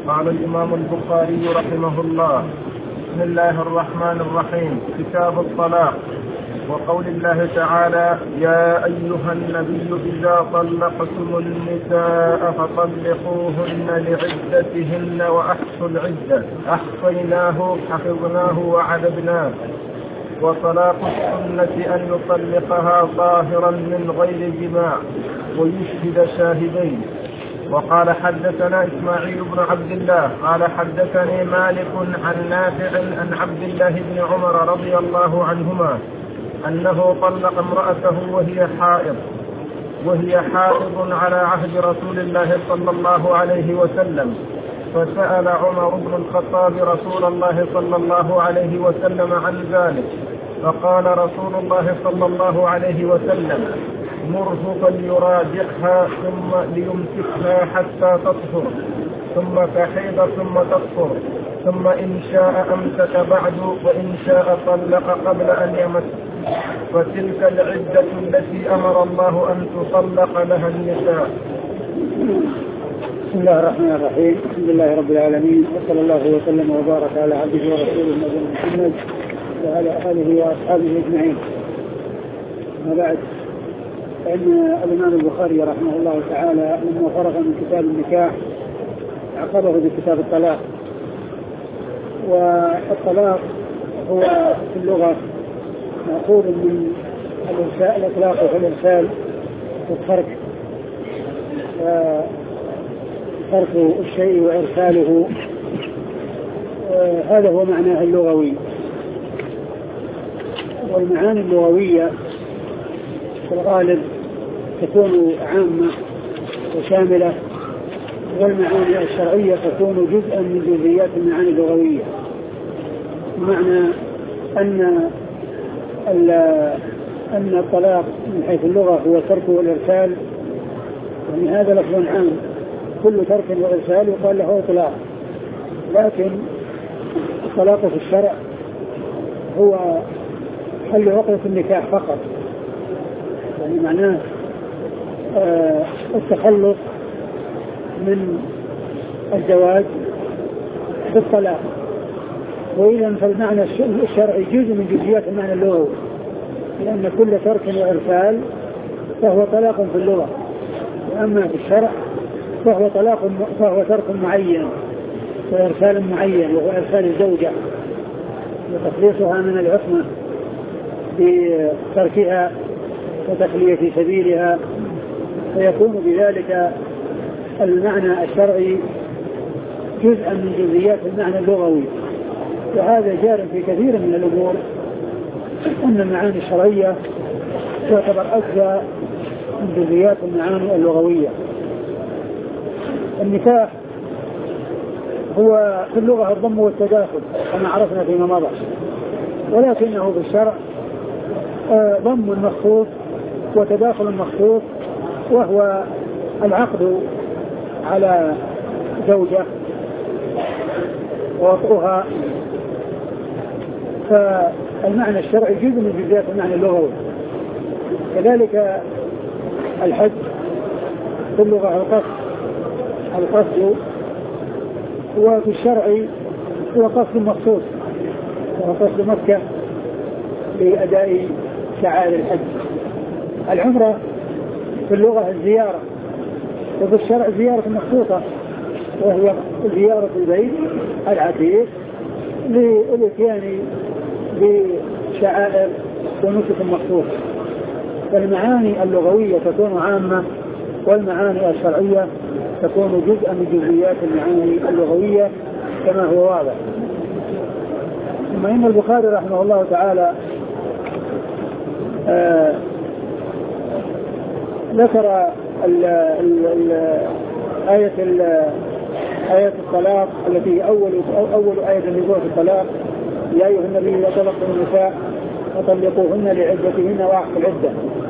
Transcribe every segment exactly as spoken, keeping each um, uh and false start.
قال الإمام البخاري رحمه الله: بسم الله الرحمن الرحيم. كتاب الطلاق. وقول الله تعالى: يا أيها النبي إذا طلقتم النساء فطلقوهن لعدتهن وأحصوا العدة، أحصيناه حفظناه وعددناه. وطلاق السنة أن يطلقها ظاهرا من غير جماع ويشهد شاهدين. وقال: حدثنا إسماعيل بن عبد الله قال حدثني مالك عن نافع عن عبد الله بن عمر رضي الله عنهما أنه طلق امرأته وهي حائض وهي حائض على عهد رسول الله صلى الله عليه وسلم، فسأل عمر بن الخطاب رسول الله صلى الله عليه وسلم عن ذلك، فقال رسول الله صلى الله عليه وسلم: مره فليراجعها ثم ليمسكها حتى تطهر، ثم تحيض ثم تطهر، ثم إن شاء أمسك بعد وإن شاء طلق قبل أن يمس، فتلك العدة التي أمر الله أن تطلق لها النساء. بسم الله الرحمن الرحيم. الحمد لله رب العالمين، وصلى الله وسلم وبارك على عبده ورسوله نبينا محمد وعلى آله وأصحابه أجمعين. ما بعد، فإن الإمام البخاري رحمه الله تعالى لما فرغ من كتاب النكاح عقبه بكتاب الطلاق. والطلاق هو في اللغة مأخوذ من الإرسال، الإطلاق في الإرسال والترك، ترك الشيء وإرساله، هذا هو معناه اللغوي. والمعاني اللغوية في الغالب تكون عامة وشاملة، والمعاني الشرعية تكون جزءا من جزئيات المعاني اللغوية. بمعنى أن أن الطلاق من حيث اللغة هو ترك والإرسال، يعني هذا لفظ عام، كل ترك وإرسال يقال له إطلاق. لكن الطلاق في الشرع هو حل عقدة النكاح فقط، يعني معناه آه التخلص من الزواج بالطلاق. وإذا فالمعنى الشرعي جزء من جزئيات المعنى اللغوي، لأن كل ترك وإرسال فهو طلاق في اللغة، وأما في الشرع فهو طلاق فهو ترك معين وإرسال معين، وهو إرسال الزوجة وتخليصها من العصمة بتركها وتخلية سبيلها، فيكون بذلك المعنى الشرعي جزءا من جزئيات المعنى اللغوي. وهذا جار في كثير من الأمور، أن المعاني الشرعية تعتبر أجزاء من جزئيات المعاني اللغوية. النكاح هو في اللغة الضم والتداخل كما عرفنا فيما مضى، ولكنه في الشرع ضم مخصوص وتداخل مخصوص، وهو العقد على زوجة ووطئها. فالمعنى الشرعي جزء من جزئيات المعنى اللغوي. كذلك الحج في اللغة القصد القصد وفي الشرع هو قصد مخصوص، وهو قصد مكة لأداء شعائر الحج. العمرة في اللغة الزيارة، وفي الشرع زيارة مخصوصة، وهي زيارة البيت العتيق للإتيان بشعائر ونسك مخصوصة. فالمعاني اللغوية تكون عامة، والمعاني الشرعية تكون جزءا من جزئيات المعاني اللغوية كما هو واضح. ثم إن البخاري رحمه الله تعالى آه ذكر ال ال ال آية آية الطلاق التي أول أول آية النزول في الطلاق: يا أيها النبي إذا طلقتم النساء فطلقوهن لعدتهن وأحصوا العدة.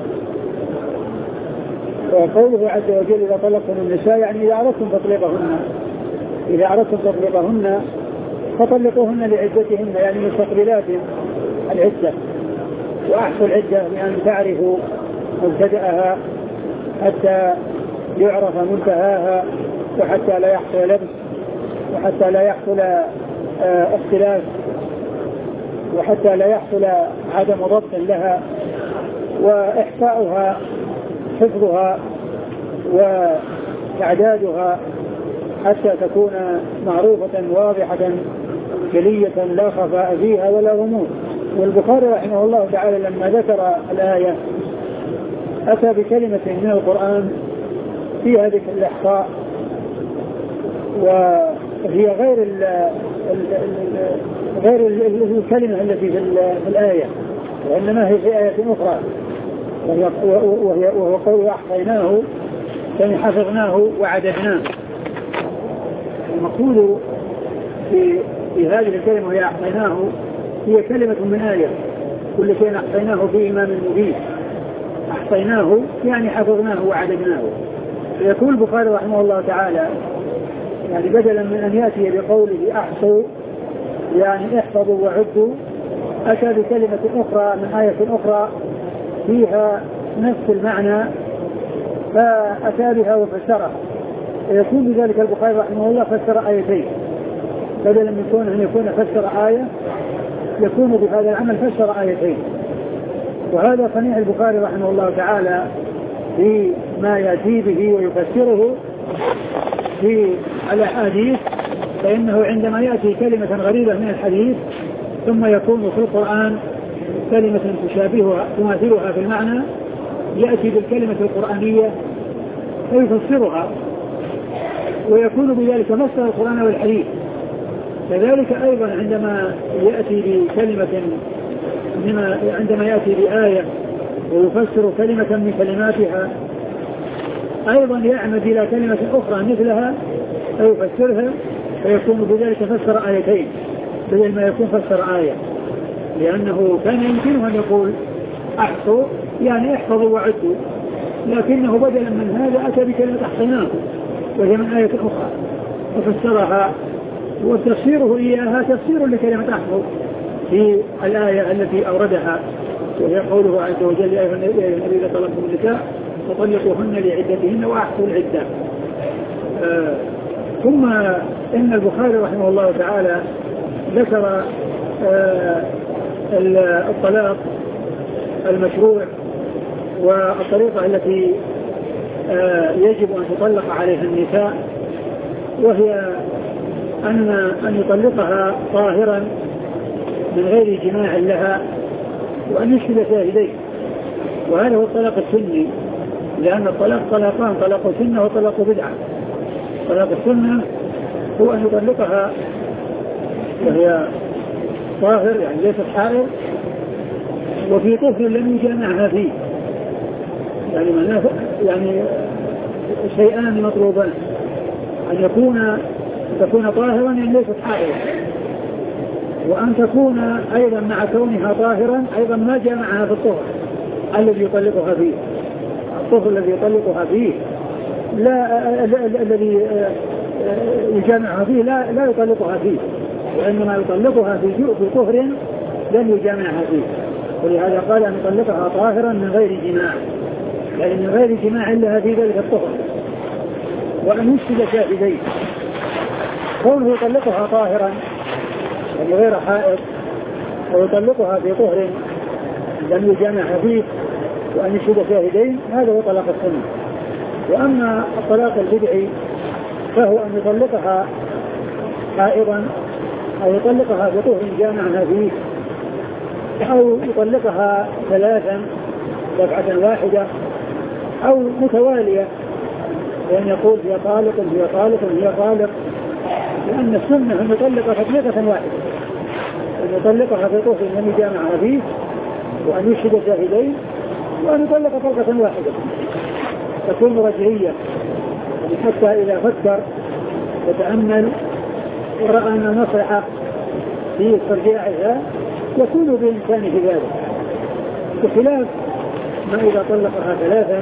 وقوله عز وجل إذا طلقتم النساء يعني إذا أردتم تطليقهن، إذا أردتم تطليقهن فطلقوهن لعدتهن، يعني مستقبلات العدة، وأحصوا العدة بأن تعرفوا مبتدأها حتى يعرف منتهاها وحتى لا يحصل لبس وحتى لا يحصل اختلاف وحتى لا يحصل عدم ضبط لها، وإحصاؤها حفظها وإعدادها حتى تكون معروفة واضحة جلية لا خفاء فيها ولا غموض. والبخاري رحمه الله تعالى لما ذكر الآية أتى بكلمة من القرآن فيها ذكر الإحصاء، وهي غير ال ال غير ال الكلمة التي في الآية، وإنما هي في آية أخرى، وهي وهو قول أحصيناه يعني حفظناه وعددناه. المقصود في في هذه الكلمة وهي أحصيناه هي كلمة من آية، كل شيء أحصيناه في إمام مبين. أحصيناه يعني حفظناه وعددناه. يقول البخاري رحمه الله تعالى يعني بدلا من أن يأتي بقوله أحصوا يعني احفظوا وعدوا، أتى بكلمة أخرى من آية أخرى فيها نفس المعنى فأتى بها وفسرها. يكون بذلك البخاري رحمه الله فسر آيتين، بدلا من كون أن يكون فسر آية يكون بهذا العمل فسر آيتين. وهذا صنيع البخاري رحمه الله تعالى فيما يأتي به ويفسره في الأحاديث، فإنه عندما يأتي كلمة غريبة من الحديث ثم يكون في القرآن كلمة تشابهها تماثلها في المعنى يأتي بالكلمة القرآنية فيفسرها، ويكون بذلك مصدر القرآن والحديث. كذلك أيضا عندما يأتي بكلمة عندما يأتي بآية ويفسر كلمة من كلماتها أيضا يعمد إلى كلمة أخرى مثلها فيفسرها، فيكون بذلك فسر آيتين بدل ما يكون فسر آية، لأنه كان يمكنه أن يقول أحصوا يعني احفظوا وعدوا، لكنه بدلا من هذا أتى بكلمة أحصيناه وهي من آية أخرى وفسرها، وتفسيره إياها تفسير لكلمة أحصوا في الآية التي أوردها، وهي قوله عز وجل يا أيها النبي إذا طلقتم النساء فطلقوهن لعدتهن وأحصوا العدة. آه ثم إن البخاري رحمه الله تعالى ذكر آه الطلاق المشروع والطريقة التي آه يجب أن تطلق عليها النساء، وهي أن أن يطلقها طاهرا من غير جماع لها وأن يشهد شاهدين، وهذا هو الطلاق السني، لأن الطلاق طلاقان، طلاق سنة وطلاق بدعة. طلاق السنة هو أن يطلقها وهي طاهر يعني ليست حائض وفي طهر لم يجامعها فيه، يعني يعني شيئان مطلوبان، أن يكون تكون طاهرا يعني ليست حائض، وأن تكون أيضا مع كونها طاهرا أيضا ما جامعها في الطهر الذي يطلقها فيه. الطهر الذي يطلقها فيه لا الذي يجامعها فيه لا لا يطلقها فيه، وإنما يطلقها في في طهر لن يجامعها فيه، ولهذا قال أن يطلقها طاهرا من غير جماع، يعني من غير جماع لها في ذلك الطهر، وأن يشهد شاهدين. كونه يطلقها طاهرا يعني غير حائض ويطلقها في طهر لم يجامعها فيه وأن يشهد شاهدين، هذا هو طلاق السنة. وأما الطلاق البدعي فهو أن يطلقها حائضا أو يطلقها في طهر جامعها فيه، أو يطلقها ثلاثا دفعة واحدة أو متوالية، لأن يقول هي طالق هي طالق هي طالق، لأن السنة أن يطلقها تطلقة واحدة، أن يطلقها في طهر لم يجامعها فيه وأن يشهد شاهدين وأن يطلق طلقة واحدة تكون رجعية، حتى إذا فكر وتأمل ورأى أن المصلحة في استرجاعها يكون بإمكانه ذلك، بخلاف ما إذا طلقها ثلاثا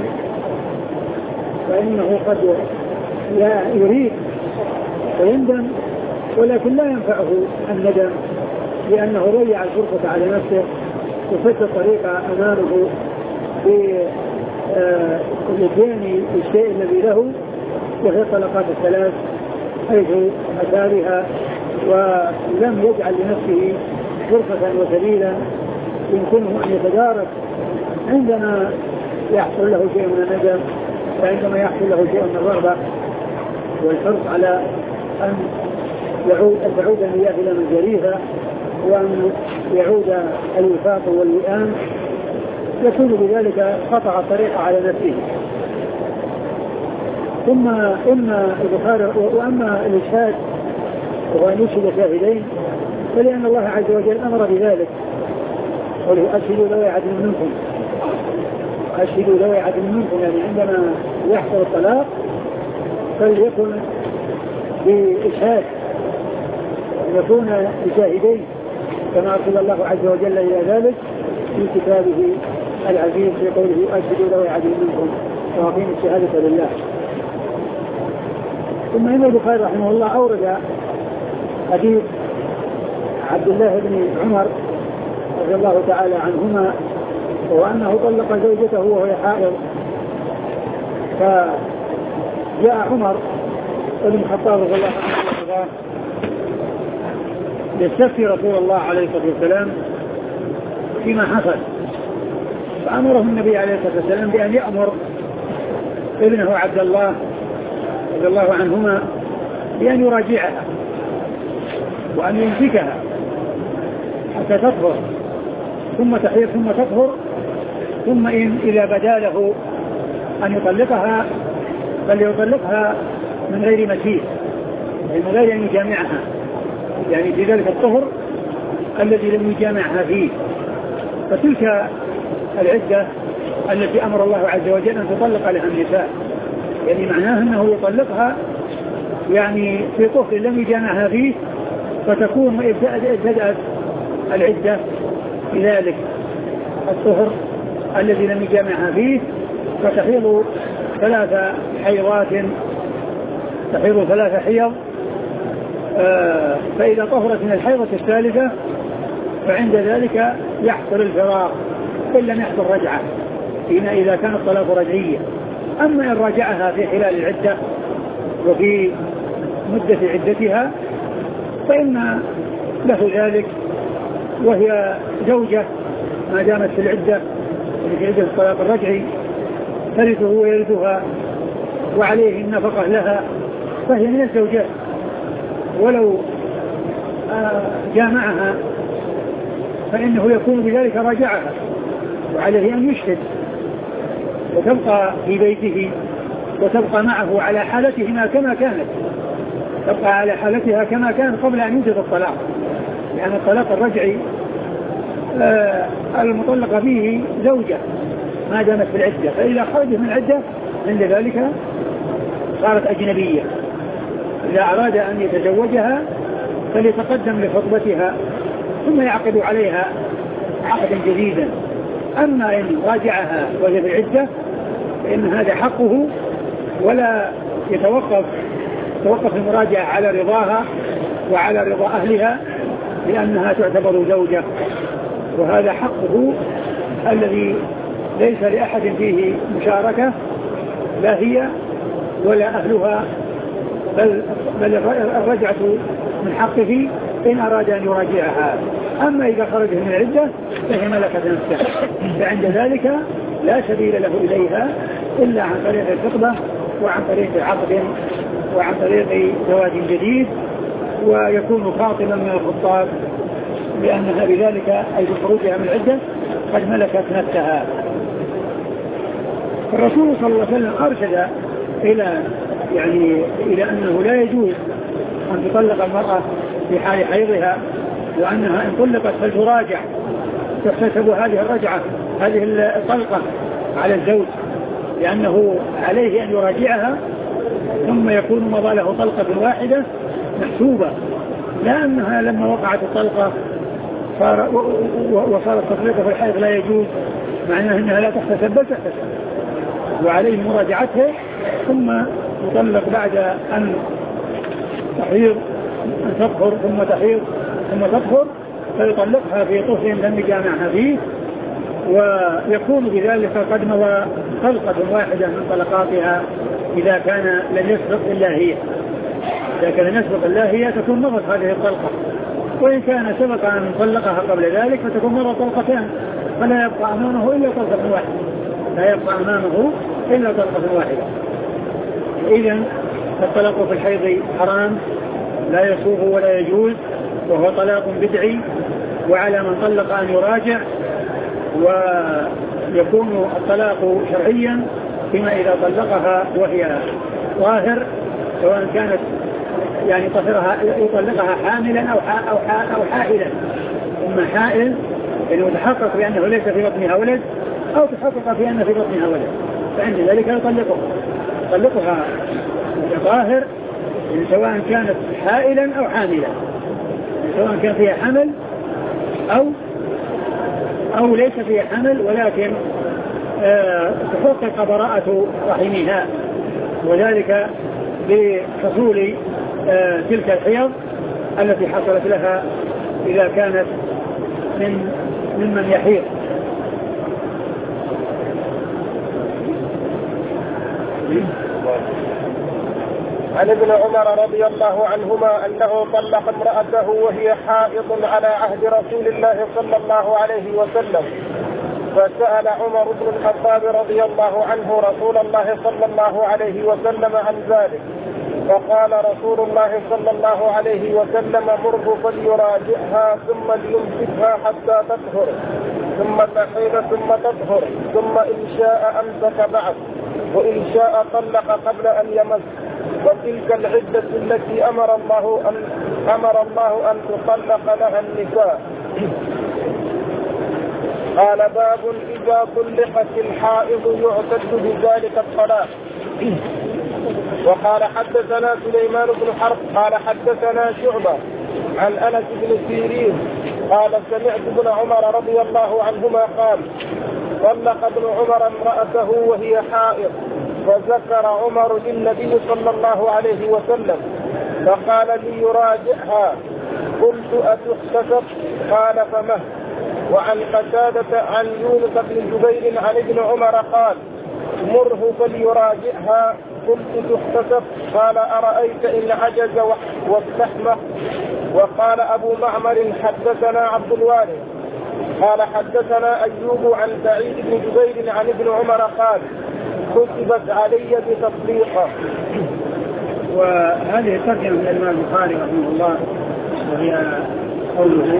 فإنه قد لا يريد ويندم، ولكن لا ينفعه الندم لأنه ضيع الفرصة على نفسه وفت الطريق أمامه بالإتيان بالشيء الذي له، وهي الطلقات الثلاث حيث أتى بها ولم يجعل لنفسه فرصة وسبيلا يمكنه أن يتدارك عندما يحصل له شيء من الندم، وعندما يحصل له شيء من الرغبة والحرص على أن يعود أن تعود المياه إلى مجاريها وأن يعود الوفاق والوئام، يكون بذلك قطع الطريق على نفسه. ثم إما البخاري وأما الإشهاد وهو أن يشهد شاهدين فلأن الله عز وجل أمر بذلك، قوله أشهدوا ذوي عدل منكم، أشهدوا ذوي عدل منكم، يعني عندما يحصل الطلاق فليكن بإشهاد، يكون بشاهدين كما أرسل الله عز وجل إلى ذلك في كتابه العزيز في قوله أشهدوا ذوي عدل منكم وأقيموا الشهادة لله. ثم إن البخاري رحمه الله أورد حديث عبد الله بن عمر رضي الله تعالى عنهما وأنه طلق زوجته وهو حائض، فجاء عمر بن الخطاب رضي الله عنه يستفتي رسول الله عليه الصلاة والسلام فيما حصل، فأمره النبي عليه الصلاة والسلام بأن يأمر ابنه عبد الله رضي الله عنهما بأن يراجعها وأن يمسكها حتى تطهر ثم تحيض ثم تطهر، ثم إن إذا بدا له أن يطلقها فليطلقها من غير مسيح، من غير أن يجامعها، يعني في ذلك الطهر الذي لم يجامعها فيه. فتلك العدة التي أمر الله عز وجل أن تطلق لها النساء، يعني معناه أنه يطلقها يعني في طهر لم يجامعها فيه، فتكون ابتدأت العدة في ذلك الطهر الذي لم يجامعها فيه، فتحيض ثلاث حيضات، تحيض ثلاث حيض، آه فإذا طهرت من الحيضة الثالثة فعند ذلك يحصل الفراق إن لم يحصل رجعة، فيما إذا كان الطلاق رجعية. أما إن راجعها في خلال العدة وفي مدة عدتها فإن له ذلك، وهي زوجة ما دامت في العدة في عدة الطلاق الرجعي ترثه ويرثها وعليه النفقة لها، فهي من الزوجات، ولو جامعها فإنه يكون بذلك راجعها وعليه أن يشهد وتبقى في بيته وتبقى معه على حالتهما كما كانت، تبقى على حالتها كما كان قبل أن يوجد الطلاق، لأن يعني الطلاق الرجعي آه المطلقة فيه زوجة ما دامت في العدة، فإذا خرجت من العدة عند ذلك صارت أجنبية. إذا أراد أن يتزوجها فليتقدم لخطبتها ثم يعقد عليها عقدا جديدا. أما إن راجعها وهي في العدة فإن هذا حقه، ولا يتوقف توقف المراجعة على رضاها وعلى رضا أهلها، لأنها تعتبر زوجة، وهذا حقه الذي ليس لأحد فيه مشاركة، لا هي ولا أهلها، بل, بل الرجعة من حقه إن أراد أن يراجعها. أما إذا خرج من العدة فهي ملكة نفسه، فعند ذلك لا سبيل له إليها إلا عن طريق الخطبة وعن طريق عقد وعن طريق زواج جديد، ويكون خاطبا من الخطاب لأنها بذلك أي بخروجها من العدة قد ملكت نفسها. الرسول صلى الله عليه وسلم أرشد إلى يعني إلى أنه لا يجوز أن تطلق المرأة في حال حيضها، وأنها إن طلقت فلتراجع، تحتسب هذه الرجعة هذه الطلقة على الزوج، لأنه عليه أن يراجعها ثم يكون مضى له طلقة واحدة محسوبة، لا أنها لما وقعت الطلقة صار وصار التطليق في الحيض لا يجوز، معناه أنها لا تحتسب بل تحتسب، وعليه مراجعتها ثم تطلق بعد أن تحيض أن تطهر ثم تحيض ثم تطهر، فيطلقها في طهر لم يجامعها فيه، ويكون بذلك قد مضى طلقة واحدة من طلقاتها إذا كان لم يسبق إلا هي، إذا كان لم يسبق إلا هي تكون مضت هذه الطلقة، وإن كان سبق أن طلقها قبل ذلك فتكون مضت طلقتان، فلا يبقى أمامه إلا طلقة واحدة، لا يبقى أمامه إلا طلقة واحدة. إذن الطلاق في الحيض حرام لا يصوغ ولا يجوز، وهو طلاق بدعي، وعلى من طلق أن يراجع، ويكون الطلاق شرعيا فيما إذا طلقها وهي طاهر، سواء كانت يعني طهرها يطلقها حاملا أو أو أو حائلا، إما حائل يعني متحقق بأنه ليس في بطنها ولد، أو تحقق في أن في بطنها ولد، فعند ذلك يطلقها يطلقها طاهر، يعني سواء كانت حائلا أو حاملا، يعني سواء كان فيها حمل أو أو ليس فيها حمل، ولكن آه تحقق براءة رحمها، وذلك بحصول آه تلك الحيض التي حصلت لها إذا كانت من ممن يحيض. عن ابن عمر رضي الله عنهما أنه طلق امرأته وهي حائض على عهد رسول الله صلى الله عليه وسلم، فسأل عمر بن الخطاب رضي الله عنه رسول الله صلى الله عليه وسلم عن ذلك، فقال رسول الله صلى الله عليه وسلم: مره فليراجعها ثم ليمسكها حتى تطهر، ثم تحيض ثم تطهر، ثم إن شاء أمسك بعد، وإن شاء طلق قبل أن يمس، وتلك العدة التي أمر الله أن أمر الله أن تطلق لها النساء. قال: باب إذا طلقت الحائض يعتد بذلك الطلاق. وقال: حدثنا سليمان بن حرب قال حدثنا شعبة عن أنس بن سيرين قال: سمعت ابن عمر رضي الله عنهما قال: طلق ابن عمر امرأته وهي حائض، فذكر عمر للنبي صلى الله عليه وسلم فقال: لي يراجعها. قلت: أتحتسب؟ قال: فمه. وعن قتادة عن يونس بن جبير عن ابن عمر قال: مره فليراجعها. قلت: تحتسب؟ قال: أرأيت إن عجز واستحمق. وقال أبو معمر: حدثنا عبد الوارث قال حدثنا أيوب عن سعيد بن جبير عن ابن عمر قال: كتبت علي بتطليقه. وهذه الترجمة من الإمام البخاري رحمه الله، وهي قوله: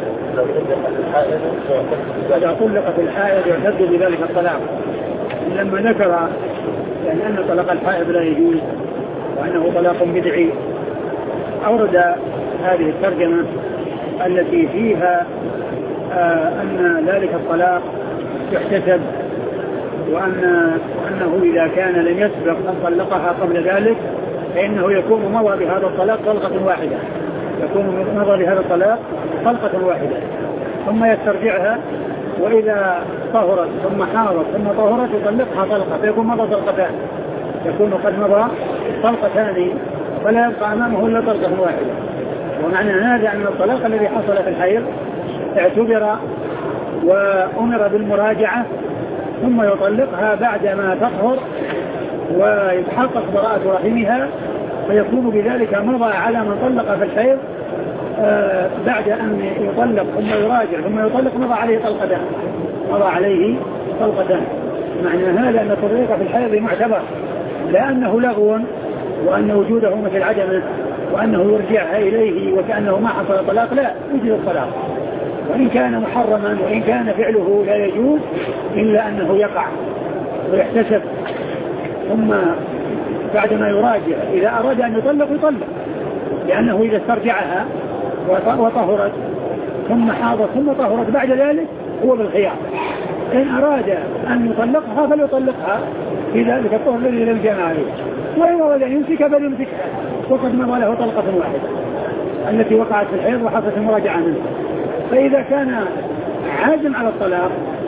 إذا طلقت الحائض يعتد بذلك الطلاق. لما ذكر يعني أن طلاق الحائض لا يجوز وأنه طلاق بدعي، أورد هذه الترجمة التي فيها آه أن ذلك الطلاق يحتسب، وأن أنه إذا كان لم يسبق أن طلقها قبل ذلك فإنه يكون مضى بهذا الطلاق طلقة واحدة، يكون مضى بهذا الطلاق طلقة واحدة، ثم يسترجعها، وإذا طهرت ثم حاضت ثم طهرت يطلقها طلقة، فيكون مضى طلقتان، يكون قد مضى طلقتان، فلا يبقى أمامه إلا طلقة واحدة. ومعنى هذا أن الطلاق الذي حصل في الحيض اعتبر وأمر بالمراجعة، ثم يطلقها بعدما تطهر ويتحقق براءة رحمها، فيكون بذلك مضى على من طلق في الحيض آه بعد أن يطلق ثم يراجع ثم يطلق مضى عليه طلقتان مضى عليه طلقتان. معنى هذا أن التطليق في الحيض معتبر، لأنه لغو، وأن وجوده مثل عدمه، وأنه يرجعها إليه وكأنه ما حصل طلاق، لا يوجد الطلاق، وإن كان محرما وإن كان فعله لا يجوز إلا أنه يقع ويحتسب. ثم بعدما يراجع إذا أراد أن يطلق يطلق، لأنه إذا استرجعها وطهرت ثم حاضت ثم طهرت بعد ذلك هو بالخيار. إن أراد أن يطلقها فليطلقها في ذلك الطهر الذي لم يجمع عليه، وإن أراد أن يمسك فليمسكها، وقد مضى له طلقة واحدة التي وقعت في الحيض وحصلت المراجعة منه. فإذا كان عازم على الطلاق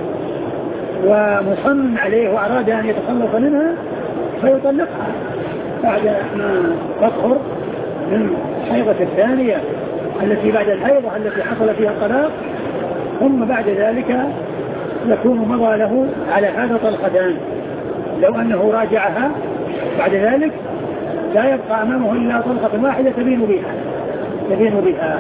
ومصمم عليه وأراد أن يتخلص منها فيطلقها بعد ما تطهر من الحيضة الثانية التي بعد الحيضة التي حصل فيها الطلاق، ثم بعد ذلك يكون مضى له على هذا طلقتان. لو أنه راجعها بعد ذلك لا يبقى أمامه إلا طلقة واحدة تبين بها تبين بها.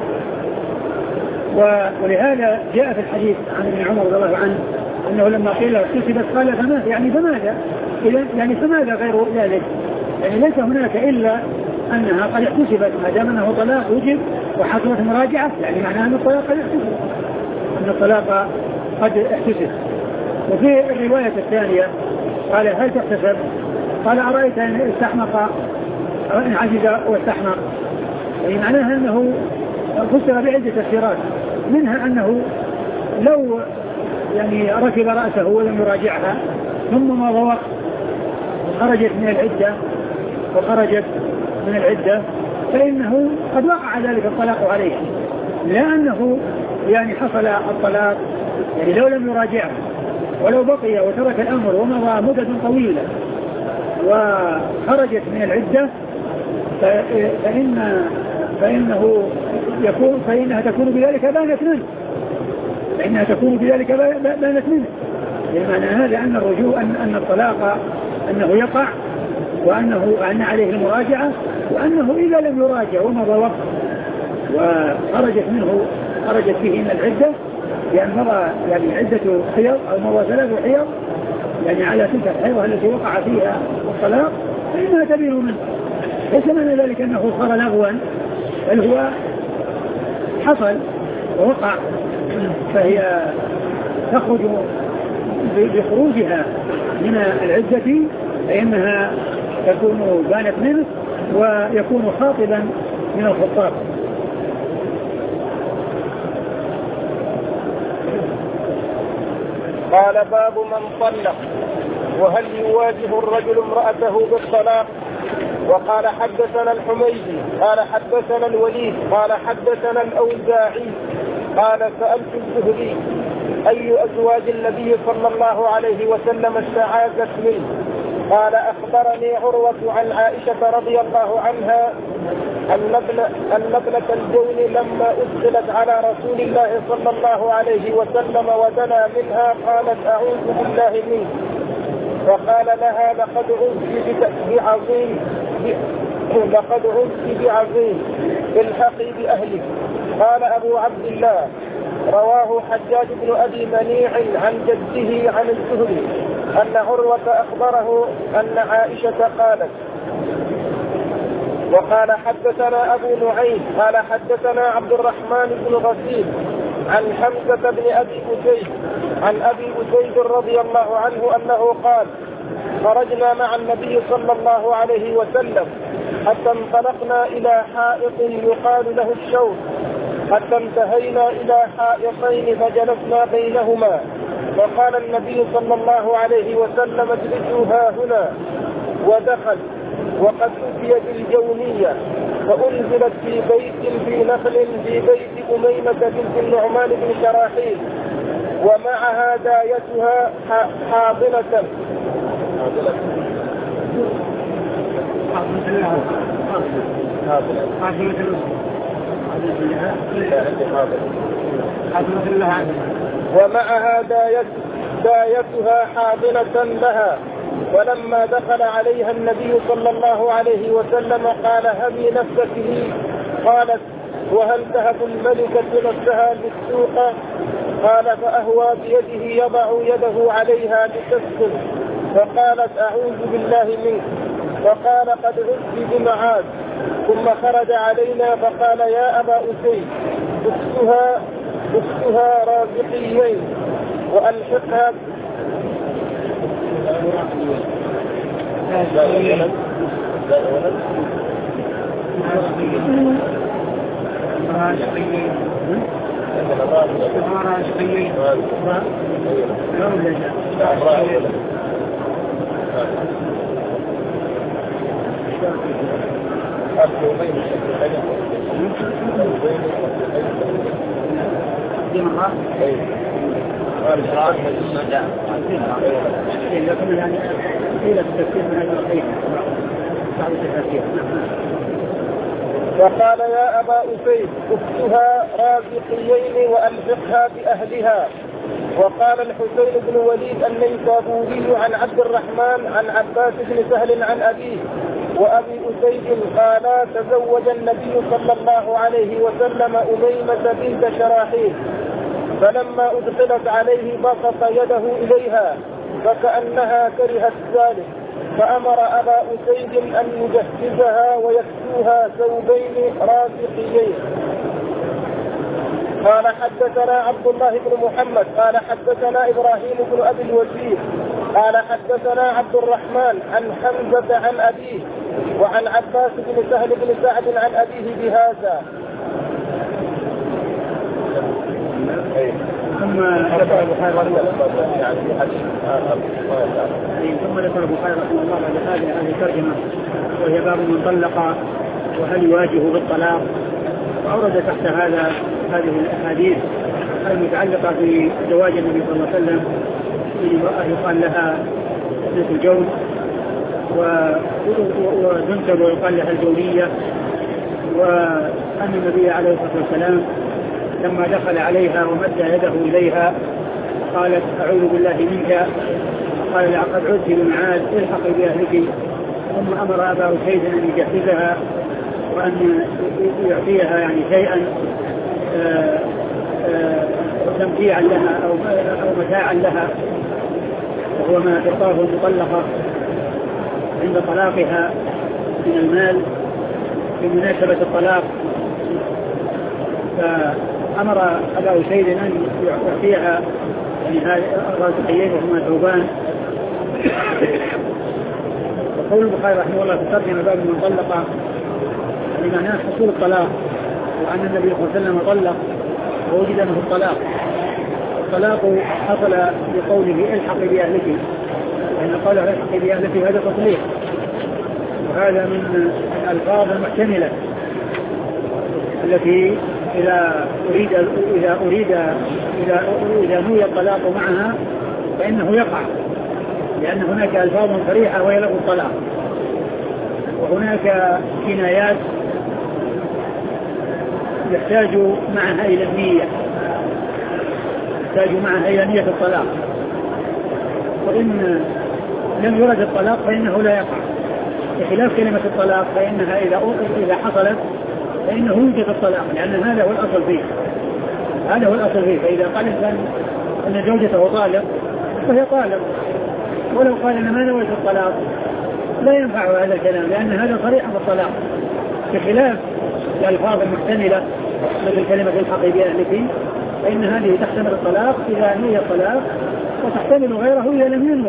ولهذا جاء في الحديث عن ابن عمر رضي الله عنه أنه لما قيل له احتسبت قال فما يعني فماذا يعني فماذا غير ذلك، يعني ليس هناك إلا أنها قد احتسبت ما دام أنه طلاق وجب وحصلت مراجعة، يعني معناها أن الطلاق قد احتسب أن الطلاق قد احتسب. وفي الرواية الثانية قال هل تحتسب؟ قال أرأيت أن استحمق أو إن عجز واستحمق، يعني معناها أنه فسر بعدة تفسيرات، منها أنه لو يعني ركب رأسه ولم يراجعها ثم مضى وقت وخرجت من العدة وخرجت من العدة فإنه قد وقع ذلك الطلاق عليه، لأنه يعني حصل الطلاق يعني لو لم يراجعها، ولو بقي وترك الأمر ومضى مدة طويلة وخرجت من العدة فإن فإنه يكون فإنها تكون بذلك بانت منه فإنها تكون بذلك بانت منه بمعنى هذا أن الرجوع أن أن الطلاق أنه يقع، وأنه أن عليه المراجعة، وأنه إذا لم يراجع ومضى وقت وخرجت منه خرجت فيه من العدة يعني مضى يعني عدة حيض أو مضى ثلاث حيض يعني على تلك الحيضة التي وقع فيها الطلاق فإنها تبين منه. ليس معنى ذلك أنه صار لغوا، بل هو حصل ووقع، فهي تخرج بخروجها من العدة فإنها تكون بانت منه ويكون خاطبا من الخطاب. قال باب من طلق وهل يواجه الرجل امرأته بالطلاق. وقال حدثنا الحميدي قال حدثنا الوليد قال حدثنا الأوزاعي قال سألت الزهري أي أزواج النبي صلى الله عليه وسلم استعاذت منه؟ قال أخبرني عروة عن عائشة رضي الله عنها أن ابنة الجون لما أدخلت على رسول الله صلى الله عليه وسلم ودنا منها قالت أعوذ بالله منك، فقال لها لقد عزت بعظيم لقد عزت بعظيم الحقي بأهلك. قال أبو عبد الله رواه حجاج بن أبي منيع عن جده عن الزهري أن عروة أخبره أن عائشة قالت. وقال حدثنا أبو نعيم قال حدثنا عبد الرحمن بن غسيل عن حمزة بن أبي أسيد عن أبي أسيد رضي الله عنه أنه قال خرجنا مع النبي صلى الله عليه وسلم حتى انطلقنا إلى حائط يقال له الشوك، حتى انتهينا إلى حائطين فجلسنا بينهما، وقال النبي صلى الله عليه وسلم اجلسوا ها هنا، ودخل وقد أتي بالجونية فأنزلت في بيت في نخل في بيت أميمة بنت النعمان بن شراحيل ومعها دايتها حاضنة ومعها دايتها حاضنة لها. ولما دخل عليها النبي صلى الله عليه وسلم قال هبي نفسك لي؟ قالت وهل تهب الملكة نفسها للسوق؟ قال فأهوى بيده يضع يده عليها لتسكن، فقالت أعوذ بالله منك، فقال قد عزت بمعاذ. ثم خرج علينا فقال يا أبا أسيد اكسها اكسها رازقيين وألحقها لكن يعني إلى التفسير من هذا الخير بعض التفاسير. وقال يا أبا أسيد اكسها رازقيين وألحقها بأهلها، وقال الحسين بن وليد النيسابوري عن عبد الرحمن عن عباس بن سهل عن أبيه وأبي أسيد قالا تزوج النبي صلى الله عليه وسلم أميمة بنت شراحيل فلما أدخلت عليه بسط يده إليها فكأنها كرهت ذلك فأمر أبا أسيد أن يجهزها ويكسوها ثوبين راسخيين. قال حدثنا عبد الله بن محمد قال حدثنا إبراهيم بن أبي الوزير قال حدثنا عبد الرحمن عن حمزة عن أبيه وعن عباس بن سهل بن سعد عن أبيه بهذا. ثم ذكر البخاري رحمه الله بعد هذه الترجمة وهي باب من طلق وهل يواجه بالطلاق، وأورد تحت هذا هذه الأحاديث المتعلقة بزواج النبي صلى الله عليه وسلم لامرأة يقال لها ابنة الجون وتنسب ويقال لها الجونية، وأن النبي عليه الصلاة والسلام لما دخل عليها ومد يده إليها قالت أعوذ بالله منك، قال لقد عدت بمعاد الحقي بأهلك، ثم أمر أبا أسيد أن يجهزها وأن يعطيها يعني شيئا تمتيعا لها أو متاعا لها، وهو ما تعطاه المطلقة عند طلاقها من المال بمناسبة الطلاق. فأمر أبا أسيد أن يعطيها يعني هذه الرازقيين وهما ثوبان. وقول البخاري رحمه الله في الترجمة باب من طلق بمعنى حصول الطلاق، وأن النبي صلى الله عليه وسلم طلق ووجد منه الطلاق. الطلاق حصل بقوله الحقي بأهلك، لأن قال الحقي بأهلك هذا تطليق، وهذا من الألفاظ المحتملة التي إذا أريد إذا أريد إذا إذا نوي الطلاق معها فإنه يقع، لأن هناك ألفاظ صريحة وهي له الطلاق، وهناك كنايات يحتاج معها إلى النية يحتاج معها إلى نية الطلاق، وإن لم يرد الطلاق فإنه لا يقع، بخلاف كلمة الطلاق فإنها إذا إذا حصلت فإنه يوجد الطلاق، لأن هذا هو الأصل فيه هذا هو الأصل فيه فإذا قال الإنسان أن زوجته طالق فهي طالق، ولو قال أنا ما نويت الطلاق لا ينفع هذا الكلام، لأن هذا صريح بالطلاق، بخلاف الألفاظ المحتملة مثل كلمة الحقي بأهلك فإن هذه تحتمل الطلاق إذا نوي الطلاق، وتحتمل غيره إذا لم ينوى،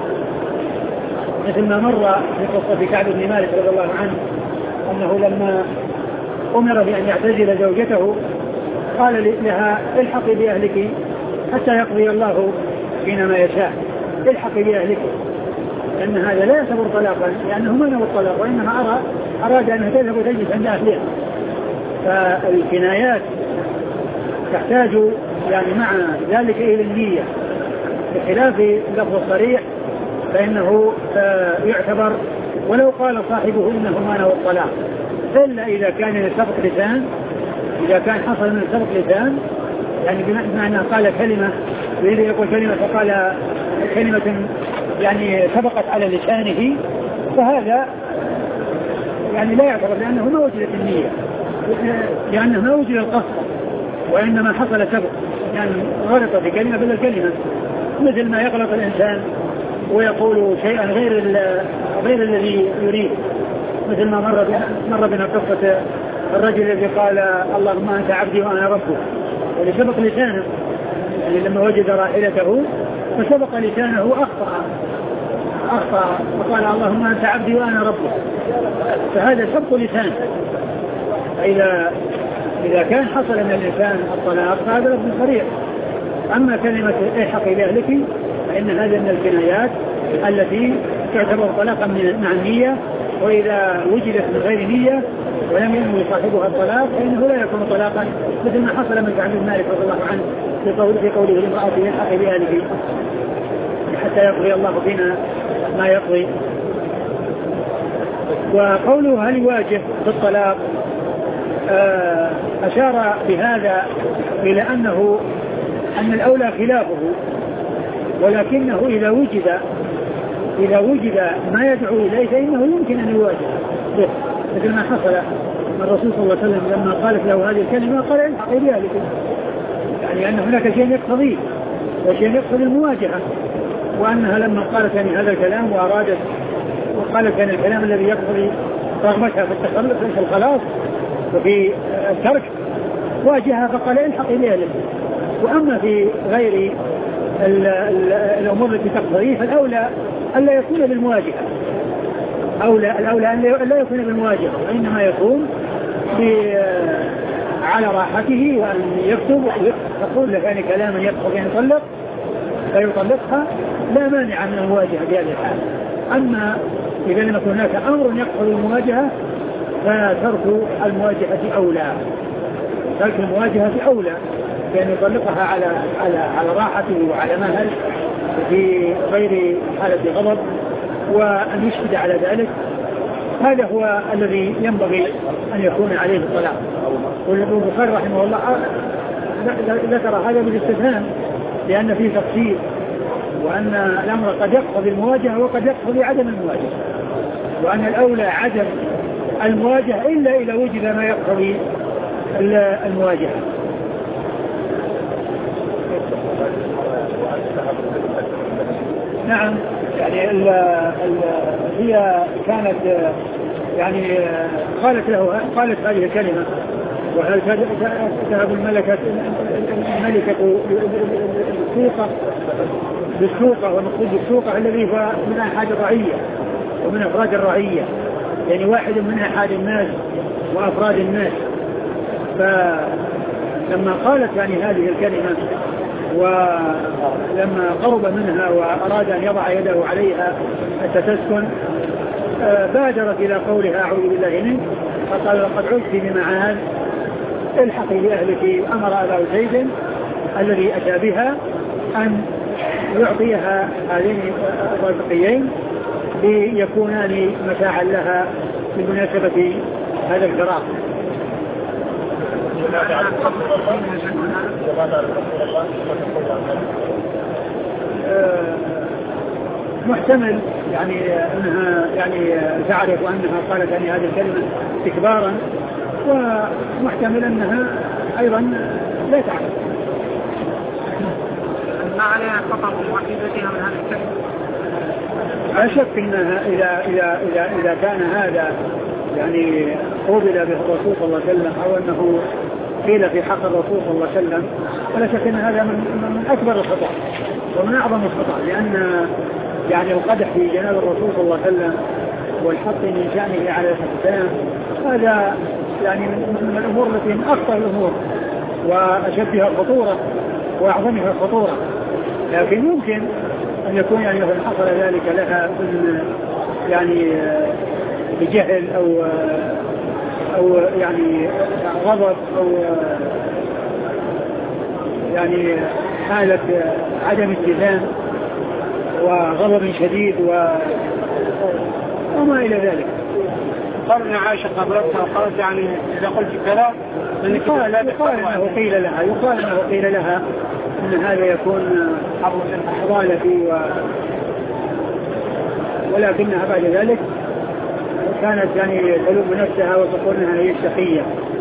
مثل ما مر في قصة كعب بن مالك رضي الله عنه أنه لما أمر بأن يعتزل زوجته قال لها الحقي بأهلك حتى يقضي الله فينا ما يشاء، الحقي بأهلك، لأن هذا لا يعتبر طلاقا لأنه ما نوى الطلاق، وإنما أرى أراد أن تذهب وتجلس عند أهلها. فالكنايات تحتاج يعني مع ذلك إلى النية، بخلاف اللفظ الصريح فإنه يعتبر ولو قال صاحبه إنه ما نوى الطلاق، إلا إذا كان من سبق لسان إذا كان حصل من سبق لسان يعني بمعنى قال كلمة يريد يقول كلمة فقال كلمة يعني سبقت على لسانه، فهذا يعني لا يعتبر لأنه ما وجدت النية، لأنه ما وجد القصد، وإنما حصل سبق يعني غلط في كلمة بلا كلمة، مثل ما يغلط الإنسان ويقول شيئا غير غير الذي يريد، مثل ما مر مر بنا قصة الرجل الذي قال اللهم أنت عبدي وأنا ربك، ولسبق لسانه يعني لما وجد راحلته فسبق لسانه أخطأ أخطأ وقال اللهم أنت عبدي وأنا ربك، فهذا سبق لسان. فإذا إذا كان حصل من الإنسان الطلاق فهذا لفظ صريح. أما كلمة الحقي بأهلك فإن هذا من الكنايات التي تعتبر طلاقا مع النية، وإذا وجدت من غير نية ولم ينوي صاحبها الطلاق فإنه لا يكون طلاقا، مثل ما حصل من كعب بن مالك رضي الله عنه في قوله لامرأته الحقي بأهلك حتى يقضي الله فينا ما يقضي. وقوله هل يواجه بالطلاق أشار بهذا إلى أنه أن الأولى خلافه، ولكنه إذا وجد إذا وجد ما يدعو إليه فإنه يمكن أن يواجه به، مثل ما حصل من الرسول صلى الله عليه وسلم لما قالت له هذه الكلمة قال الحق بذلك، يعني أن هناك شيء يقتضيه وشيء يقتضي المواجهة، وأنها لما قالت يعني هذا الكلام وأرادت وقالت يعني الكلام الذي يقتضي رغبتها في التخلص في الخلاص وفي الترك واجهها فقال الحق بذلك. وأما في غير ال ال الأمور التي تقتضيه فالأولى ألا يكون بالمواجهة، أولى الأولى أن لا يكون بالمواجهة، وإنما يكون على راحته وأن يكتب ويقول له يعني كلاما يقتضي أن يطلق فيطلقها لا مانع من المواجهة في هذه الحالة. أما إذا لم يكن هناك أمر يقتضي المواجهة فترك المواجهة أولى، ترك المواجهة أولى بأن يطلقها على على على راحته وعلى مهل في غير حالة غضب وأن يشهد على ذلك. هذا هو الذي ينبغي أن يكون عليه الطلاق. والابن البخاري رحمه الله ذكر هذا بالاستفهام لأن فيه تفصيل، وأن الأمر قد يقتضي المواجهة وقد يقتضي عدم المواجهة، وأن الأولى عدم المواجهة إلا إذا وجد ما يقتضي المواجهة. نعم، يعني ال ال هي كانت يعني قالت له قالت هذه الكلمة وهل تذهب الملكة الملكة بالسوقة بالسوقة والمقصود بالسوقة الذي هو من أحد الرعية ومن أفراد الرعية، يعني واحد من أحد الناس وأفراد الناس. فلما قالت يعني هذه الكلمة ولما قرب منها وأراد أن يضع يده عليها حتى تسكن بادرت إلى قولها أعوذ بالله منك، فقال لقد عدت بمعاذ الحقي بأهلك. أمر أبا زيد الذي أتى بها أن يعطيها هذين الرزقيين ليكونان متاعا لها بمناسبة هذا الفراق. محتمل يعني أنها يعني تعرف أنها قالت يعني هذه الكلمة استكبارا، ومحتمل أنها أيضا لا تعرف. ما عليها خطر وحيدتها من هذا الكلمة. لا شك أنها إذا إذا إذا إذا كان هذا يعني قوبل به الرسول صلى الله عليه وسلم أو أنه قيل في حق الرسول صلى الله عليه وسلم، ولا شك أن هذا من, من أكبر الخطأ ومن أعظم الخطأ، لأن يعني القدح في جناب الرسول صلى الله عليه وسلم والحط من شأنه عليه الصلاة والسلام هذا يعني من الأمور التي من أخطر الأمور وأشدها خطورة وأعظمها خطورة. لكن يمكن أن يكون يعني مثلا حصل ذلك لها من يعني بجهل أو أو يعني غضب أو يعني حالة عدم اتزان وغضب شديد وما إلى ذلك. قال عائشة قبلتها وقالت يعني إذا قلت كلام يقال أنه قيل لها يقال أنه قيل لها أن هذا يكون أحضالتي و... ولكنها بعد ذلك كانت يعني تلوم نفسها وتقول أنها هي الشقية.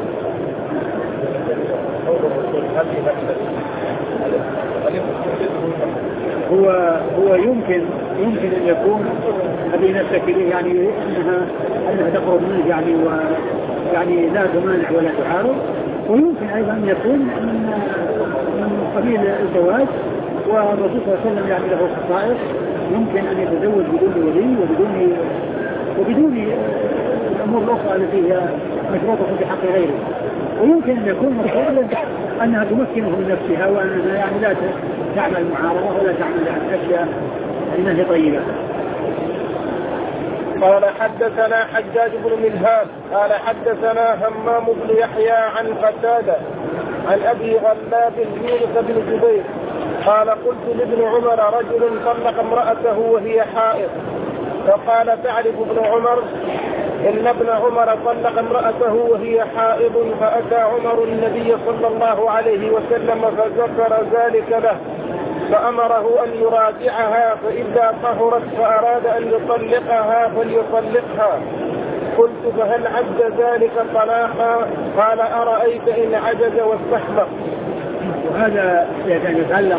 هو هو يمكن يمكن أن يكون هذه نفسك يعني أنها أنها تقرب منه يعني ويعني لا تمانع ولا تعارض، ويمكن أيضا أن يكون من من قبيل الزواج والرسول صلى الله عليه وسلم يعني له خصائص يمكن أن يتزوج بدون ولي وبدون وبدون الأمور الأخرى التي هي مشروطة في حق غيره، ويمكن أن يكون مقصودا أنها تمكنه من نفسها وأنها يعني لا تعمل معارضة ولا تعمل أشياء إنها طيبة. قال حدثنا حجاج بن ملهام قال حدثنا همام بن يحيى عن قتادة عن أبي غلاب يونس بن جبير قال قلت لابن عمر رجل طلق امرأته وهي حائض، فقال تعرف ابن عمر إن ابن عمر طلق امرأته وهي حائض فأتى عمر النبي صلى الله عليه وسلم فذكر ذلك له فأمره أن يراجعها فإذا طهرت فأراد أن يطلقها فليطلقها. قلت فهل عد ذلك طلاقا؟ قال أرأيت إن عجز واستحلق. وهذا يتعلق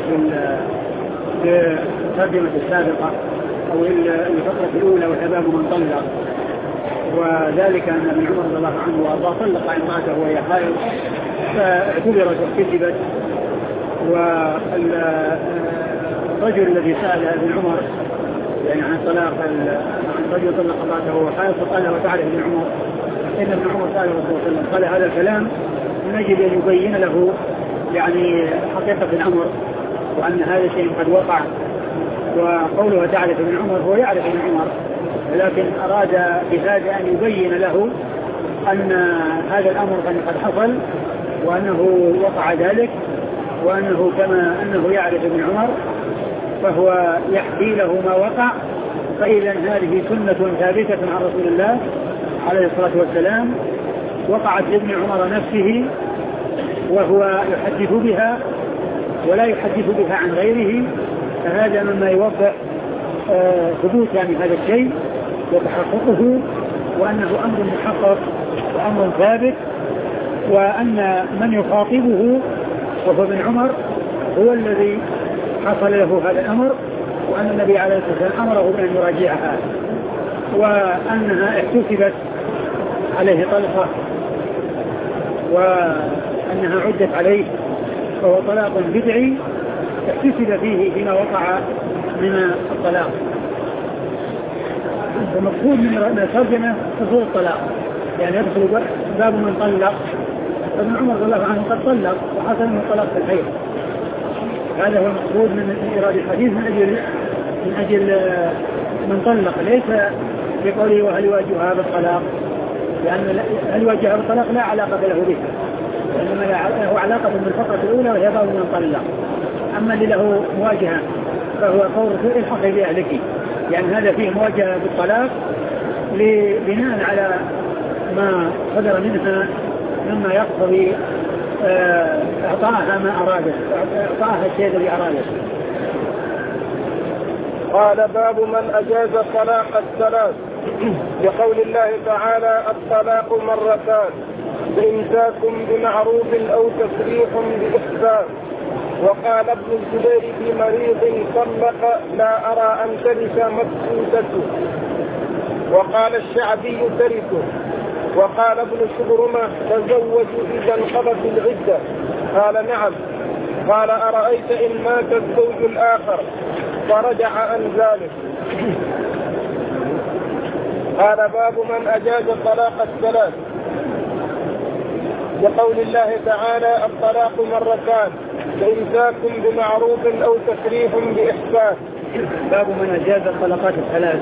بالترجمة السابقة أو الفقرة الأولى وشباب من طلق، وذلك أن ابن عمر رضي الله عنه وأرضاه طلق امرأته وهي حائض فاعتبرت واكتسبت. والرجل الذي سأل ابن عمر يعني عن طلاق الرجل طلق امرأته وهو حائض فقال له تعرف ابن عمر إن ابن عمر سأل رسول الله صلى الله عليه وسلم قال هذا الكلام نجد أن يبين له يعني حقيقة الأمر وأن هذا الشيء قد وقع. وقوله تعرف ابن عمر هو يعرف ابن عمر، ولكن أراد بهذا أن يبين له أن هذا الأمر قد حصل وأنه وقع ذلك، وأنه كما أنه يعرف ابن عمر فهو يحكي له ما وقع. فإذا هذه سنة ثابتة عن رسول الله عليه الصلاة والسلام وقعت لابن عمر نفسه وهو يحدث بها ولا يحدث بها عن غيره، فهذا مما يوضح آه ثبوت يعني هذا الشيء وتحققه وأنه أمر محقق وأمر ثابت، وأن من يخاطبه وهو ابن عمر هو الذي حصل له هذا الأمر، وأن النبي عليه الصلاة والسلام أمره بأن يراجعها وأنها احتسبت عليه طلقة وأنها عدت عليه، فهو طلاق بدعي احتسب فيه فيما وقع من الطلاق. فمقصود من الترجمة حصول الطلاق، يعني يدخل باب من طلق. ابن عمر رضي الله عنه قد طلق وحصل من الطلاق في الحيض، هذا هو المقصود من إيراد الحديث من أجل من أجل من طلق، ليس بقوله وهل يواجه هذا الطلاق، لأن هل يواجه هذا الطلاق لا علاقة له به، وإنما له علاقة بالفقرة الأولى وهي باب من طلق. أما اللي له مواجهة فهو قول الحق بأهلك، يعني هذا فيه مواجهة بالطلاق بناء على ما صدر منها مما يقتضي اعطاها ما اراده، اعطاها الشيء الذي اراده. قال باب من اجاز طلاق الثلاث بقول الله تعالى الطلاق مرتان فامساك بمعروف او تسريح باحسان. وقال ابن الزبير في مريض طلق لا ارى ان ترث مفسودته. وقال الشعبي ترثه. وقال ابن شبرمة تزوج إذا انقضت العدة. قال نعم. قال أرأيت إن مات الزوج الآخر فرجع عن ذلك. قال باب من أجاز طلاق الثلاث بقول الله تعالى الطلاق مرتان فإمساك بمعروف أو تسريح بإحسان. باب من أجاز الطلقات الثلاث.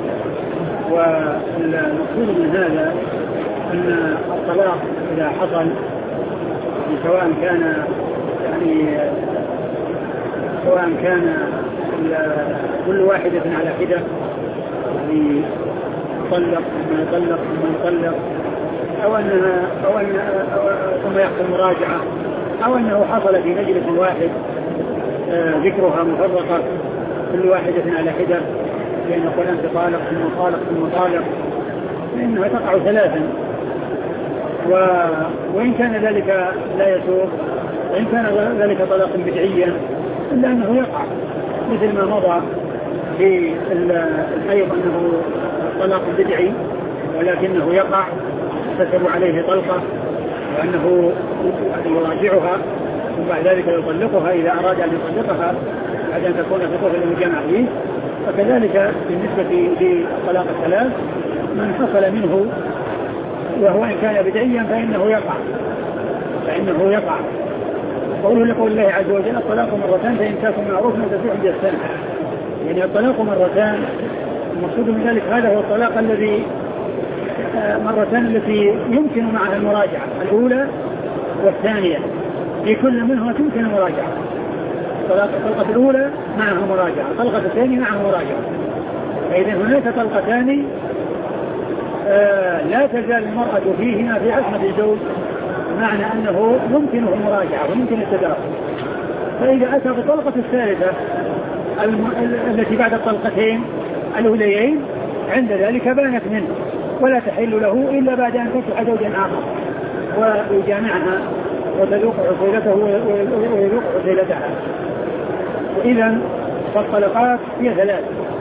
والمقصود من هذا أن الطلاق إذا حصل سواء كان يعني سواء كان كل واحدة على حدة يعني طلق ثم يطلق ثم يطلق أو أنها أو أن ثم يحصل مراجعة أو أنه حصل في مجلس واحد ذكرها مفرقة كل واحدة على حدة لأن يقول أنت طالق ثم طالق ثم طالق فإنها تقع ثلاثا. و... وإن كان ذلك لا يسوق وإن كان ذلك طلاق بدعيا إلا أنه يقع مثل ما مضى في الحيض أنه طلاق بدعي ولكنه يقع تسب عليه طلقة وأنه يراجعها ثم بعد ذلك يطلقها إذا أراد أن يطلقها بعد أن تكون في طفل المجامع فيه. وكذلك بالنسبة للطلاق الثلاث من حصل منه وهو إن كان بدعيا فإنه يقع فإنه يقع قوله لقول الله عز وجل الطلاق مرتان فإمساك معروف وتسريح بإحسان. يعني الطلاق مرتان المقصود من ذلك هذا هو الطلاق الذي مرتان التي يمكن معها المراجعة الأولى والثانية في كل منها تمكن المراجعة. الطلقة الأولى معها مراجعة الطلقة الثانية معها مراجعة. فإذا هناك طلقتان آه لا تزال المرأة فيهما في عصمة الزوج، معنى أنه يمكنه المراجعة ويمكن التدارك. فإذا أتى بالطلقة الثالثة الم... التي بعد الطلقتين الأوليين عند ذلك بانت منه ولا تحل له إلا بعد أن تنكح زوجا آخر ويجامعها وتذوق عصيلته ويذوق عصيلتها. وإذا فالطلقات هي ثلاث،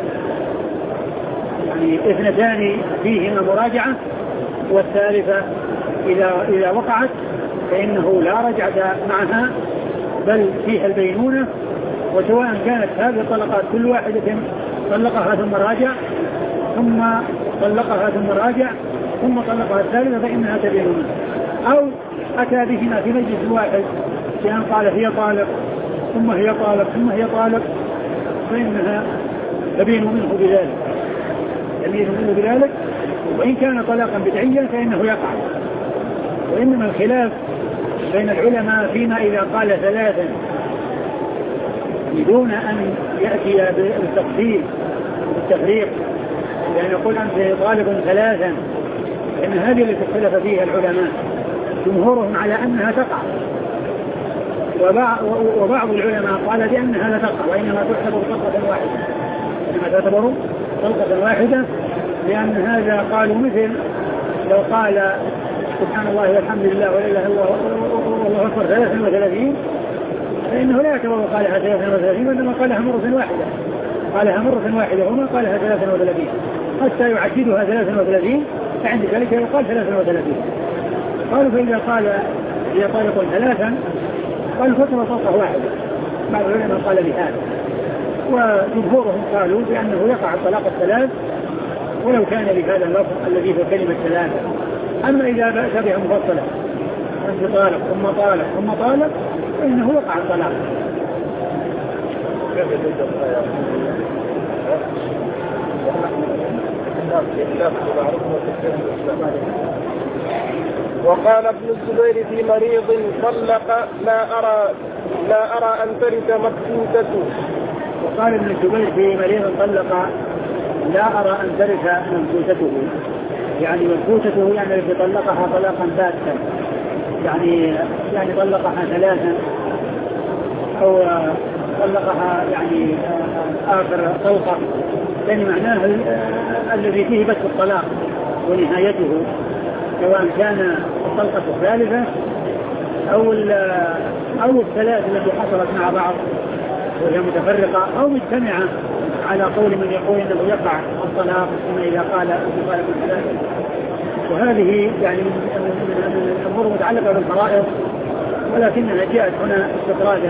يعني اثنتان فيهما مراجعة، والثالثة إذا إذا وقعت فإنه لا رجعة معها بل فيها البينونة. وسواء كانت هذه الطلقات كل واحدة طلقها ثم راجع ثم طلقها ثم راجع ثم طلقها الثالثة فإنها تبينونة، أو أتى بهما في مجلس واحد بأن قال هي طالق ثم هي طالق ثم هي طالق فإنها تبين منه بذلك تبين منه بذلك وإن كان طلاقا بدعيا فإنه يقع. وإنما الخلاف بين العلماء فيما إذا قال ثلاثا بدون أن يأتي بالتفصيل والتفريق، يعني يقول أنت طالب ثلاثا، لأن هذه التي اختلف فيها العلماء جمهورهم على أنها تقع، وبعض العلماء قال بأنها لا تقع وإنما تعتبر طلقة واحدة إنما تعتبر طلقة واحدة، لأن هذا قالوا مثل لو قال سبحان الله والحمد لله ولا إله إلا الله والله أكبر ثلاثا وثلاثين فإنه لا يعتبر قالها ثلاثا وثلاثين وإنما قالها مرة واحدة قالها مرة واحدة وما قالها ثلاثا وثلاثين حتى يعددها ثلاثا وثلاثين فعند ذلك يقال ثلاثا وثلاثين. قالوا فإذا قال هي طالق ثلاثا قالوا فترة طلقة واحدة، بعض العلماء قال بهذا، وجمهورهم قالوا بأنه يقع الطلاق الثلاث ولو كان بهذا اللفظ الذي في كلمة ثلاثة. أما إذا بأس بها مفصلة أنت طالق ثم طالق ثم طالق فإنه وقع الطلاق. وقال ابن الزبير في مريض طلق لا أرى لا أرى أن ترث مكفوتته. وقال ابن الزبير في مريض طلق لا أرى أن ترث مكفوتته، يعني مكفوتته يعني التي طلقها طلاقا باتا، يعني يعني طلقها ثلاثا أو طلقها يعني آخر طلقة، يعني معناه الذي فيه بس الطلاق ونهايته، سواء كان الطلقة الثالثة أو أو الثلاث التي حصلت مع بعض وهي متفرقة أو مجتمعة، على قول من يقول إنه يقع الطلاق ثم إذا قال طالق الثلاث. وهذه يعني من الأمور المتعلقة بالفرائض، ولكنها جاءت هنا استطرادا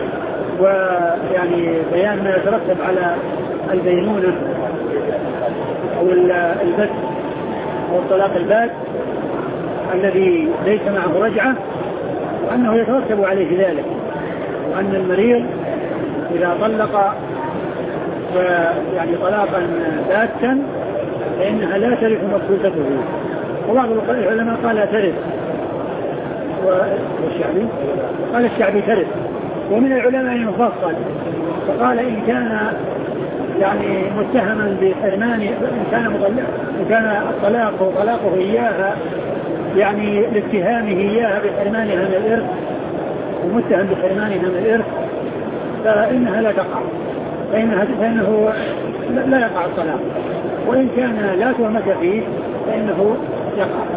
ويعني بيان ما يترتب على البينونة أو البت أو الطلاق البات الذي ليس معه رجعة، وأنه يترتب عليه ذلك، وأن المريض إذا طلق يعني طلاقا باتا فإنها لا ترث مكفوتته. وبعض العلماء قال لا ترث، والشعبي قال الشعبي ترث. ومن العلماء المفصل فقال إن كان يعني متهما بحرمان إن كان مطلق إن كان الطلاق وطلاقه إياها يعني لاتهامه إياها بحرمانها من الإرث ومتهم بحرمانها من الإرث فإنها لا تقع، فإنها فإنه لا يقع الطلاق. وإن كان لا تهمة فيه فإنه يقع.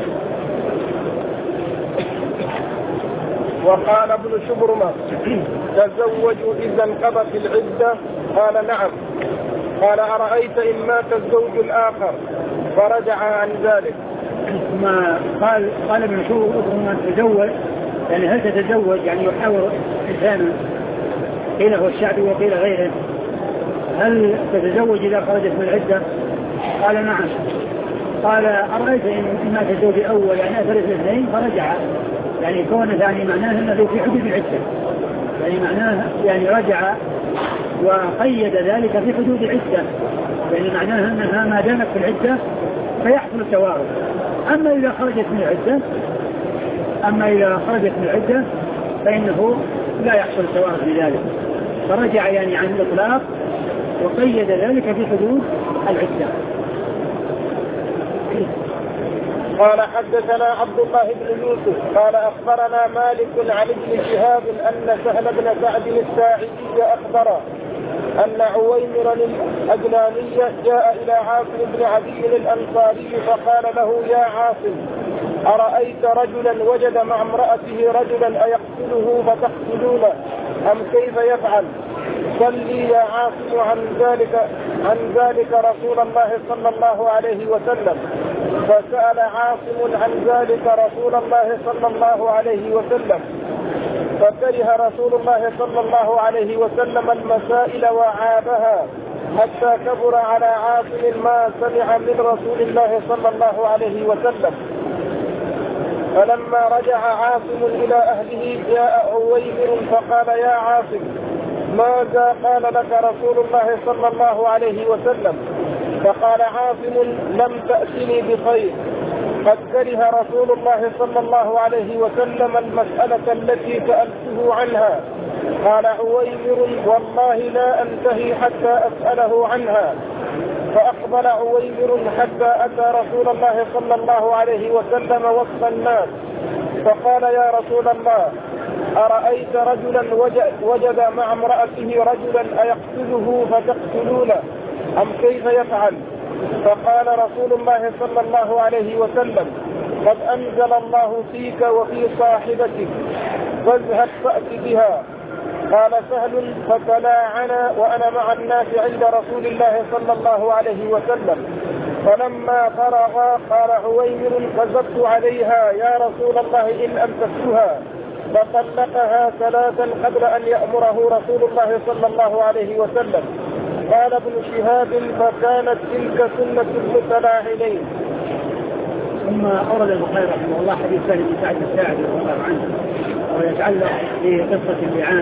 وقال ابن شبرمة تزوج إذا انقضت العدة؟ قال نعم. قال أرأيت إن مات الزوج الآخر فرجع عن ذلك؟ ما قال قال ابن شبرمة تزوج يعني هل تتزوج يعني يحاور إنسانا، قيل هو الشعبي وقيل غيره، هل تتزوج إذا خرجت من العدة؟ قال نعم. قال أرأيت إن مات الزوج الأول يعني أثرت الاثنين فرجع، يعني كون يعني معناه أنه في حدود العدة، يعني معناه يعني رجع وقيد ذلك في حدود العدة، يعني معناه أنها ما دامت في العدة فيحصل التوارث. أما إذا خرجت من العدة أما إذا خرجت من العدة فإنه لا يحصل التوارث بذلك، فرجع يعني عن الإطلاق وقيد ذلك في حدود العدة. قال حدثنا عبد الله بن يوسف قال أخبرنا مالك عن ابن شهاب أن سهل بن سعد الساعدي أخبره أن عويمر الأجلاني جاء إلى عاصم بن عدي الأنصاري فقال له يا عاصم أرأيت رجلا وجد مع امرأته رجلا أيقتله فتقتلونه أم كيف يفعل؟ صلي يا عاصم عن ذلك عن ذلك رسول الله صلى الله عليه وسلم. فسأل عاصم عن ذلك رسول الله صلى الله عليه وسلم فكره رسول الله صلى الله عليه وسلم المسائل وعابها حتى كبر على عاصم ما سمع من رسول الله صلى الله عليه وسلم. فلما رجع عاصم إلى أهله جاء عويمر فقال يا عاصم ماذا قال لك رسول الله صلى الله عليه وسلم؟ فقال عاصم لم تأتني بخير، قد كره رسول الله صلى الله عليه وسلم المسألة التي سألته عنها. قال عويمر والله لا أنتهي حتى أسأله عنها. فأقبل عويمر حتى أتى رسول الله صلى الله عليه وسلم وسط الناس فقال يا رسول الله أرأيت رجلا وجد مع امرأته رجلا أيقتله فتقتلونه أم كيف يفعل؟ فقال رسول الله صلى الله عليه وسلم قد أنزل الله فيك وفي صاحبتك فاذهب فأت بها. قال سهل فتلاعنا وأنا مع الناس عند رسول الله صلى الله عليه وسلم. فلما فرغ قال عويمر فزدت عليها يا رسول الله إن أمسكتها، فطلقها ثلاثا قبل أن يأمره رسول الله صلى الله عليه وسلم. قال ابن شهاب فكانت تلك سنة المتلاعنين. ثم أورد البخاري رحمه الله حديث سهل بن سعد الساعدي رضي الله عنه ويتعلق بقصة اللعان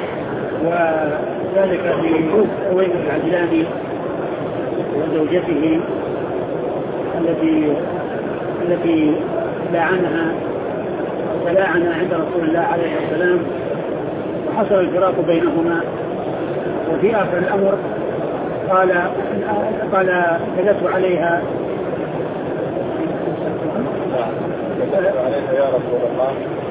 وذلك في عويمر العجلاني وزوجته التي التي لاعنها تلاعن عند رسول الله عليه السلام وحصل الفراق بينهما. وفي آخر الأمر قال قال كذبت عليها يا رسول الله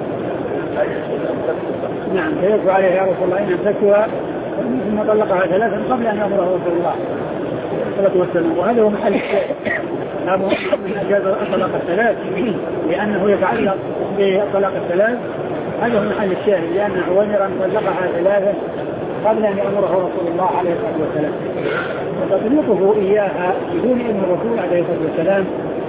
نعم كذبت عليها يا رسول الله إن أمسكتها، ثم طلقها ثلاثا قبل أن يأمره رسول الله صلى الله عليه وسلم. وهذا هو محل الشيء من أجاز الطلاق الثلاث لأنه يتعلق بالطلاق الثلاث. هذا هو محل الشاهد لأن عويمرا طلقها ثلاثا قبل أن يأمره رسول الله عليه الصلاة والسلام، وتطلقه إياها بدون إذن الرسول عليه الصلاة والسلام.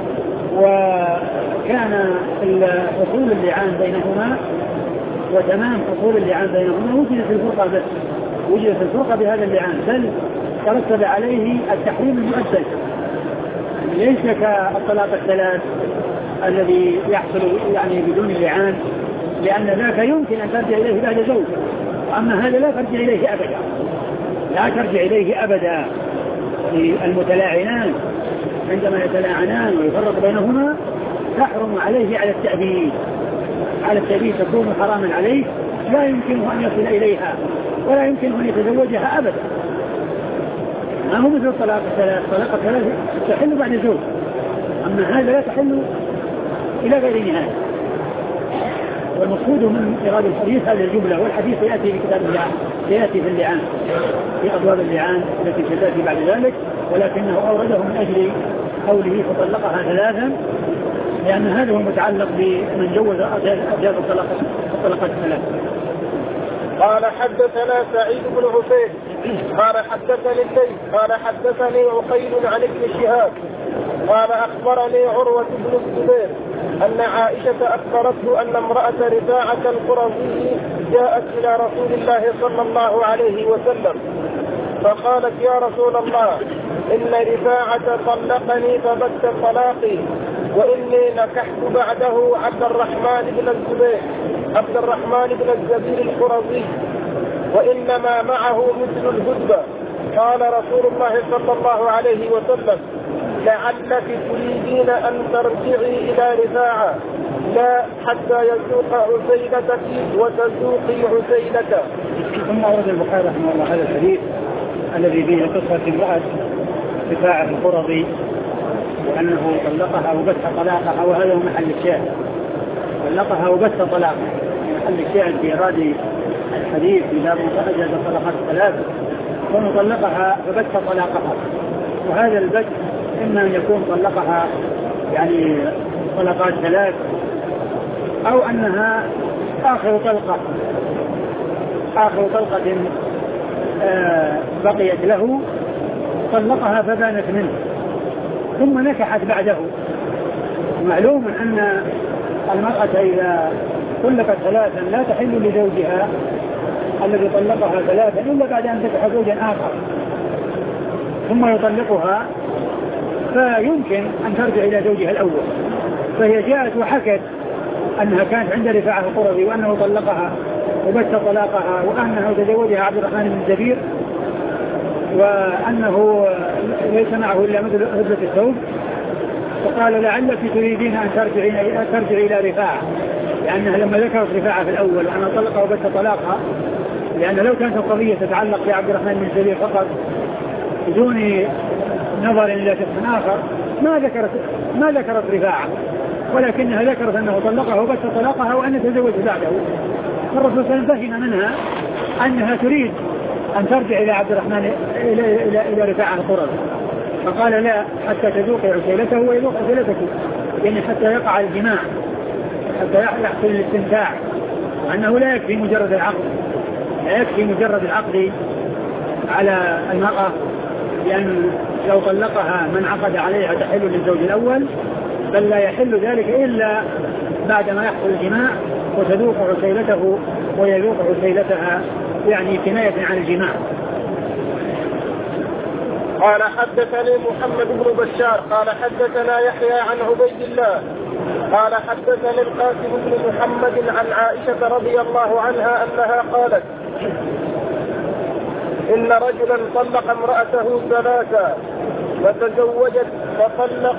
وكان حصول اللعان بينهما وتمام حصول اللعان بينهما وجدت الفرقة بس وجدت الفرقة بهذا اللعان، بل ترتب عليه التحريم المؤجل ليس كالطلاق الثلاث الذي يحصل يعني بدون اللعان، لأن ذاك يمكن أن ترجع إليه بعد زوج، أما هذا لا ترجع إليه أبدا لا ترجع إليه أبدا. المتلاعنان عندما يتلاعنان ويفرق بينهما تحرم عليه على التأبيد على التأبيد تكون حراما عليه، لا يمكنه أن يصل إليها ولا يمكنه أن يتزوجها أبدا. ما هو مثل الطلاق الثلاث، طلاق الثلاث تحل بعد زوج، أما هذا لا تحل إلى غير نهاية. والمقصود من إراد الحديث هذه الجملة، والحديث يأتي في كتاب اللعان يأتي في اللعان في أبواب اللعان التي ستأتي بعد ذلك، ولكنه أورده من أجل قوله فطلقها ثلاثا لأن هذا هو متعلق بمن جوز أجاز الطلاقات الثلاث. قال حدثنا سعيد بن عفيف قال حدثني الليث قال حدثني عقيل عن ابن شهاب قال أخبرني عروة بن الزبير أن عائشة أخبرته أن امرأة رفاعة القرظي جاءت إلى رسول الله صلى الله عليه وسلم فقالت يا رسول الله إن رفاعة طلقني فبت طلاقي وإني نكحت بعده عبد الرحمن بن الزبير عبد الرحمن بن الزبير القرظي وإنما معه مثل الهدبة. قال رسول الله صلى الله عليه وسلم لعلك تريدين أن ترجعي إلى رفاعة لا حتى يسوق عسيلتك وتسوقي عسيلك. ثم أورد البخاري رحمه الله هذا الحديث الذي فيه قصة امرأة رفاعة القرظي وأنه طلقها وبث طلاقها، وهذا هو محل الشاهد. طلقها وبث طلاقها محل الشاهد في إرادة الحديث في باب أجاز طلقات ثلاث، فطلقها وبث طلاقها. وهذا البث إما أن يكون طلقها يعني طلقات ثلاث، أو أنها آخر طلقة آخر طلقة آه بقيت له طلقها فبانت منه ثم نكحت بعده. معلوم أن المرأة إذا طلقت ثلاثا لا تحل لزوجها الذي طلقها ثلاثا إلا بعد أن تنكح زوجا آخر ثم يطلقها، فيمكن أن ترجع إلى زوجها الأول. فهي جاءت وحكت أنها كانت عند رفاعة القرظي وأنه طلقها وبث طلاقها وأنه تزوجها عبد الرحمن بن الزبير وأنه ليس معه إلا مثل هبة الثوب، فقال لعلك تريدين أن ترجعي إلى رفاعة، لأنها لما ذكرت رفاعة في الأول وأن طلقها وبث طلاقها، لأن لو كانت القضية تتعلق بعبد الرحمن بن الزبير فقط بدون نظر إلى شخص آخر ما ذكرت ما ذكرت رفاعة، ولكنها ذكرت أنه طلقها وبث طلاقها وأن تزوج بعده. فالرسول صلى الله عليه وسلم فهم منها أنها تريد أن ترجع إلى عبد الرحمن إلى, إلى, إلى رفاعة القرظ، فقال لا حتى تذوقي عسيلته ويذوق عسيلتك، يعني حتى يقع الجماع، حتى يحصل الاستمتاع، أنه لا يكفي مجرد العقد لا يكفي مجرد العقد على المرأة، لأن لو طلقها من عقد عليها تحل للزوج الأول، بل لا يحل ذلك إلا بعد ما يحصل الجماع وتذوق عسيلته ويذوق عسيلتها، يعني كناية عن الجماع. قال حدثني محمد بن بشار قال حدثنا يحيى عن عبيد الله قال حدثني القاسم بن محمد عن عائشة رضي الله عنها أنها قالت إن رجلا طلق امرأته ثلاثا فتزوجت فطلق،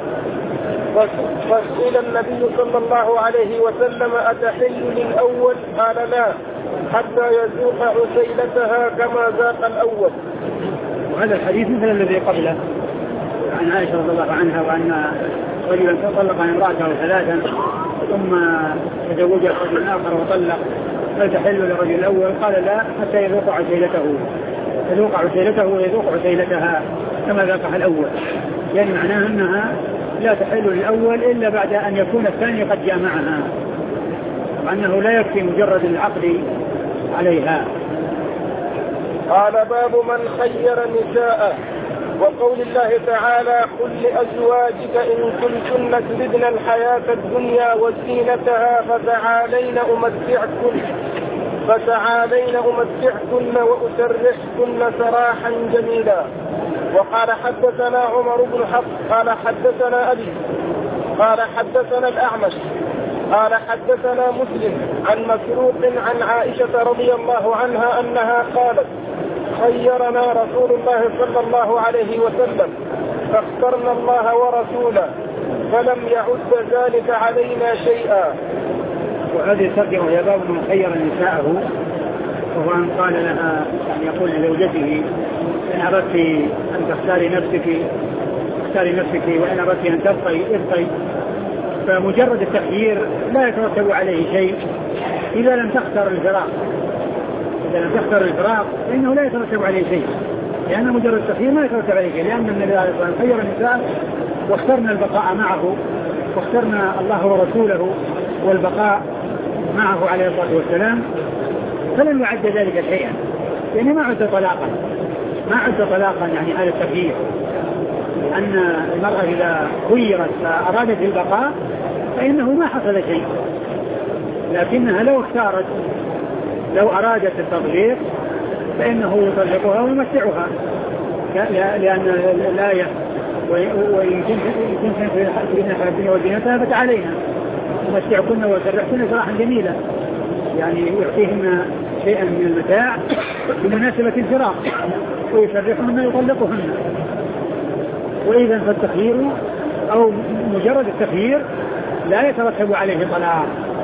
فسئل النبي صلى الله عليه وسلم أتحل للأول؟ قال لا حتى يذوق عسيلتها كما ذاق الأول. وهذا الحديث مثل الذي قبله عن عائشة رضي الله عنها وأن رجلا طلق امرأته ثلاثا ثم تزوجها رجل آخر وطلق فتحل للرجل الأول، قال لا حتى يذوق عسيلته يذوق عسيلته ويذوق عسيلتها كما ذاقها الأول، يعني معناه أنها لا تحل للأول إلا بعد أن يكون الثاني قد جامعها، وأنه لا يكفي مجرد العقد عليها. قال باب من خير نساء، وقول الله تعالى قل لأزواجك إن كنتن تردن الحياة الدنيا وزينتها فتعالين أمتعكن فتعالين أمتعكن وأسرحكن سراحا جميلا. وقال حدثنا عمر بن حفص قال حدثنا أبي قال حدثنا الأعمش قال حدثنا مسلم عن مسروق عن عائشة رضي الله عنها أنها قالت خيرنا رسول الله صلى الله عليه وسلم فاخترنا الله ورسوله فلم يعد ذلك علينا شيئا. وهذه ترجمة يا باب من خير نساءه، وهو أن قال لها أن يقول لزوجته إن أردت أن تختاري نفسك اختاري نفسك وإن أردت أن تبقي ابقي. فمجرد التخيير لا يترتب عليه شيء إذا لم تختار الفراق، إذا لم تختار الفراق فإنه لا يترتب عليه شيء، لأن مجرد التخيير ما يترتب عليه شيء، لأن النبي عليه الصلاة والسلام خير النساء واخترنا البقاء معه واخترنا الله ورسوله والبقاء معه عليه الصلاة والسلام، فلن يعد ذلك شيئا، يعني ما عد طلاقا ما عد طلاقا يعني هذا التخيير، لأن المرأة إذا خيرت فأرادت البقاء فإنه ما حصل شيء، لكنها لو اختارت لو أرادت التطليق فإنه يطلقها ويمتعها، لأن الآية وإن كنتم تريدن الحياة الدنيا وزينتها فتعالينا يمتعكن ويسرحكن سراحا جميلا، يعني يعطيهن شيئا من المتاع بمناسبة الفراق ويسرحهن ويطلقهن. وإذا فالتخيير أو مجرد التخيير لا يترتب عليه طلاق.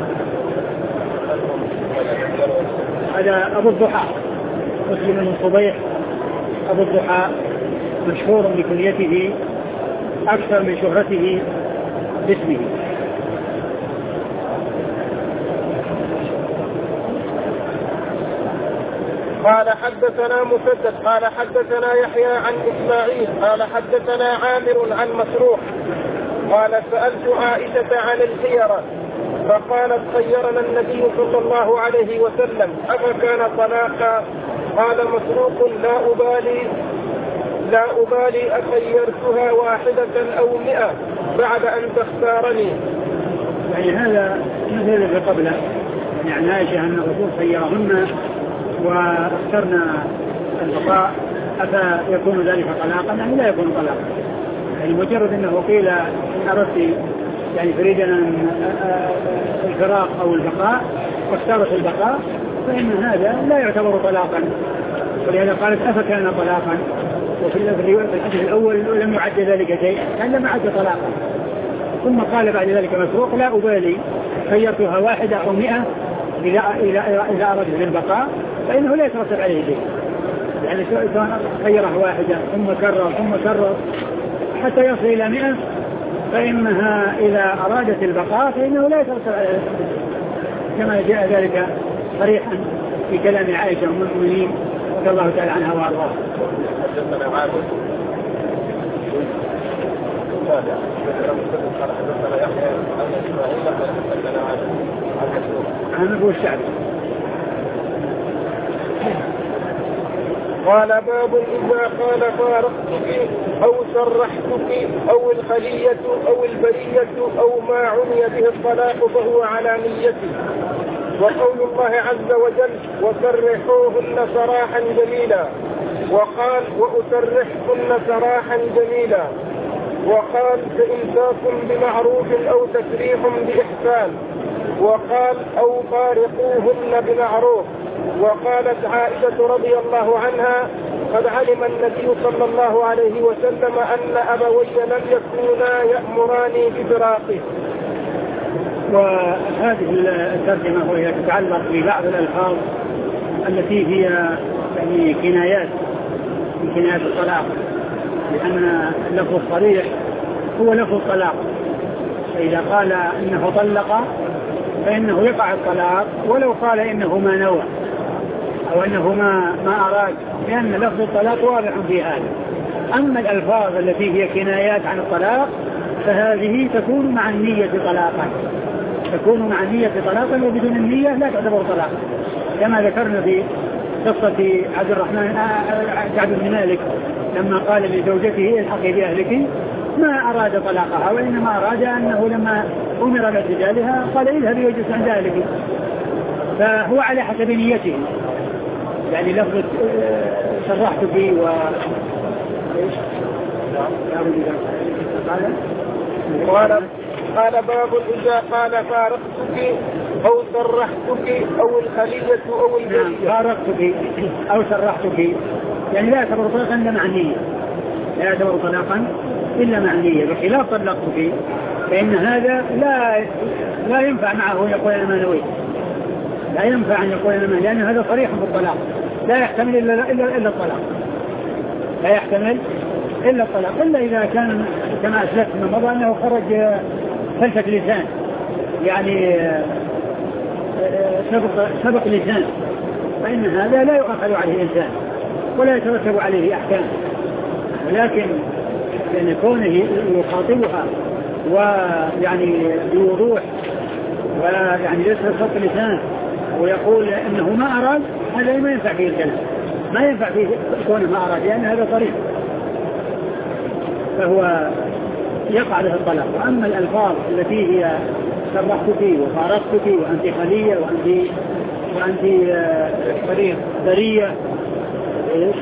هذا أبو الضحى مسلم بن صبيح أبو الضحى مشهور بكنيته أكثر من شهرته باسمه. قال حدثنا مسدد قال حدثنا يحيى عن إسماعيل قال حدثنا عامر عن مسروق قال سألت عائشة عن الخيرة فقالت خيرنا النبي صلى الله عليه وسلم أفكان طلاقا؟ قال مسروق لا أبالي لا أبالي أخيرتها واحدة أو مئة بعد أن تختارني. يعني هذا مثل الذي قبله، يعني عائشة أن الرسول خيرهن واخترنا البقاء أفيكون ذلك طلاقا؟ يعني لا يكون طلاقا، يعني مجرد أنه قيل إن أردت يعني تريدنا الفراق أو البقاء واختارت البقاء فإن هذا لا يعتبر طلاقا، ولهذا قالت أفكان طلاقا. وفي الحديث الأول لم يعد ذلك شيء، كان لم يعد طلاقا. ثم قال بعد ذلك مسروق لا أبالي خيرتها واحدة أو مئة إذا إذا إذا أردت البقاء فإنه لا يترتب عليه شيء، يعني سواء خيره واحدة ثم كرر ثم كرر حتى يصل إلى مئة فإنها إذا أرادت البقاء فإنه لا يترتب عليه، كما جاء ذلك صريحا في كلام عائشة أم المؤمنين رضي الله تعالى عنها وأرضاها. حدثنا عامر قال حدثنا يحيى عن إسماعيل قال حدثنا عن أبو الشعبي قال باب إذا قال فارقتك أو سرحتك أو الخلية أو البرية أو ما عني به الطلاق فهو على نيته. وقول الله عز وجل وسرحوهن سراحا جميلا، وقال وأسرحكن سراحا جميلا، وقال فإمساك بمعروف أو تسريح بإحسان، وقال أو فارقوهن بمعروف. وقالت عائشة رضي الله عنها قد علم النبي صلى الله عليه وسلم أن أبوي لم يكونا يأمراني بفراقه. وهذه الترجمة وهي تتعلق ببعض الألفاظ التي هي يعني كنايات من كنايات الطلاق، لأن اللفظ الصريح هو لفظ الطلاق، فإذا قال إنه طلق فإنه يقع الطلاق ولو قال إنه ما نوى أو إنه ما ما أراد، لأن لفظ الطلاق واضح في هذا. أما الألفاظ التي هي كنايات عن الطلاق فهذه تكون مع النية طلاقا، تكون مع النية طلاقا، وبدون النية لا تعتبر طلاقا، كما ذكرنا في قصة عبد الرحمن كعب بن مالك لما قال لزوجته الحقي بأهلك ما أراد طلاقها، وإنما أراد أنه لما أمر باعتزالها قال اذهبي واجلس عند أهلك، فهو على حسب نيته. يعني لفظ سرحت به و قال قال باب إذا قال فارقتك أو سرحتك أو الخلية أو البرية. فارقتك أو سرحتك يعني لا يعتبر طلاقا إلا مع النية، لا يعتبر طلاقا إلا مع النية، بخلاف طلقتك فإن هذا لا لا ينفع معه يقول أنا ما نويت، لا ينفع أن يقول أنا ما، لأن هذا صريح في الطلاق، لا يحتمل إلا إلا إلا الطلاق، لا يحتمل إلا الطلاق، إلا إذا كان كما أسلفت من مضى أنه خرج خلفة لسان، يعني سبق سبق لسان، فإن هذا لا يؤخذ عليه إنسان ولا يترتب عليه أحكام، ولكن لأن كونه يخاطبها ويعني بوضوح ويعني ليس سبق لسان ويقول إنه ما أراد، هذا ما ينفع فيه الكلام، ما ينفع فيه كونه ما أراد، لأن هذا صريح فهو يقع له الطلاق. وأما الألفاظ التي هي سرحتك وفارقتك وأنت خلية وأنت وأنت برية برية إيش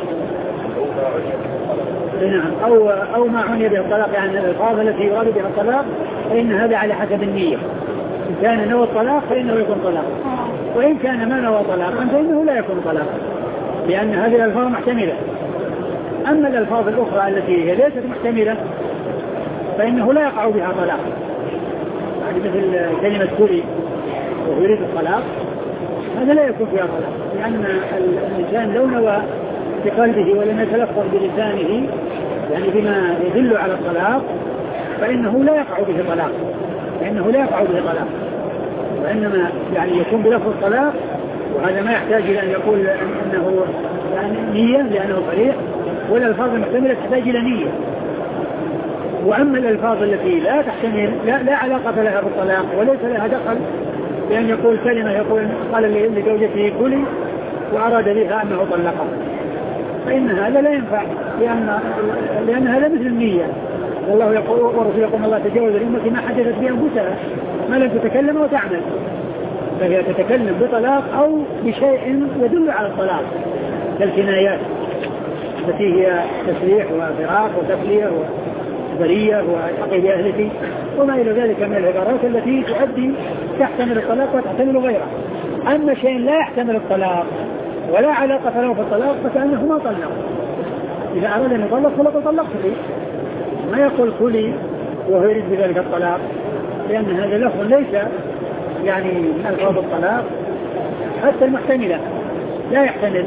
نعم أو أو ما عني به الطلاق، يعني الألفاظ التي يراد بها الطلاق فإن هذا على حسب النية، إن كان نوى الطلاق فإنه يكون طلاق، وإن كان ما نوى طلاقا فإنه لا يكون طلاقا، لأن هذه الألفاظ محتملة. أما الألفاظ الأخرى التي هي ليست محتملة فإنه لا يقع بها طلاق، يعني مثل كلمة كري ويريد الطلاق هذا لا يكون فيها طلاق، لأن الإنسان لو نوى بقلبه ولم يتلفظ بلسانه يعني بما يدل على الطلاق فإنه لا يقع به طلاق، فإنه لا يقع به طلاق، وإنما يعني يكون بلفظ الطلاق، وهذا ما يحتاج إلى أن يقول أنه يعني نية لأنه صريح، ولا الألفاظ المحتملة تحتاج إلى نية. وأما الألفاظ التي لا تحتمل لا, لا علاقة لها بالطلاق وليس لها دخل بأن يقول كلمة يقول قال لزوجته كلي وأراد بها أنه طلقها، فإن هذا لا ينفع، لأن, لأن هذا مثل النية. والله يقول ورسول يقول الله تجاوز لأمتي ما حدثت بأنفسها ما لم تتكلم وتعمل، فهي تتكلم بطلاق أو بشيء يدل على الطلاق كالكنايات التي هي تسريح وفراق وتفلية وبرية وحقي بأهلتي وما إلى ذلك من العبارات التي تؤدي تحتمل الطلاق وتحتمل غيره. أما شيء لا يحتمل الطلاق ولا علاقة له في الطلاق فكأنه ما طلق، إذا أراد أن يطلق فلا تطلق فيه، ما يقول كلي وهو يريد بذلك الطلاق، لأن هذا لفظ ليس يعني من ألفاظ الطلاق حتى المحتملة لا يحتمل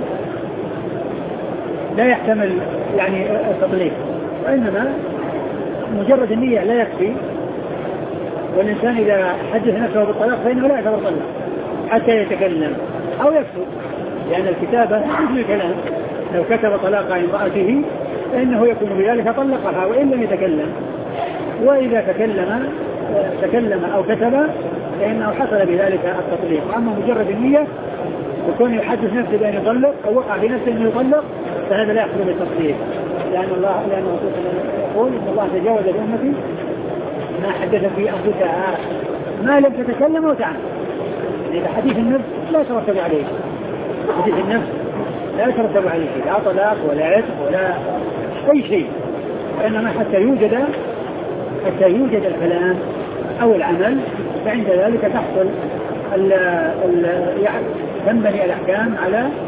لا يحتمل يعني التطليق، وإنما مجرد النية لا يكفي. والإنسان إذا حدث نفسه بالطلاق فإنه لا يعتبر طلاق حتى يتكلم أو يكتب، لأن الكتابة مثل الكلام، لو كتب طلاق امرأته فإنه يكون بذلك طلقها وإن لم يتكلم، وإذا تكلم تكلم أو كتب فإنه حصل بذلك التطليق. أما مجرد النية وكون يحدث نفسه بأن يطلق أو وقع في نفسه أنه يطلق فهذا لا يحصل بالتطليق، لأن الله لأن الله يقول إن الله تجاوز لأمتي ما حدث في أنفسها ما لم تتكلم وتعمل. إذا حديث النفس لا يترتب عليه، حديث النفس لا يترتب عليه لا طلاق ولا عتق ولا أي شيء، وإنما حتى يوجد حتى يوجد الكلام أو العمل فعند ذلك تحصل ال ال يعني تنبني الأحكام على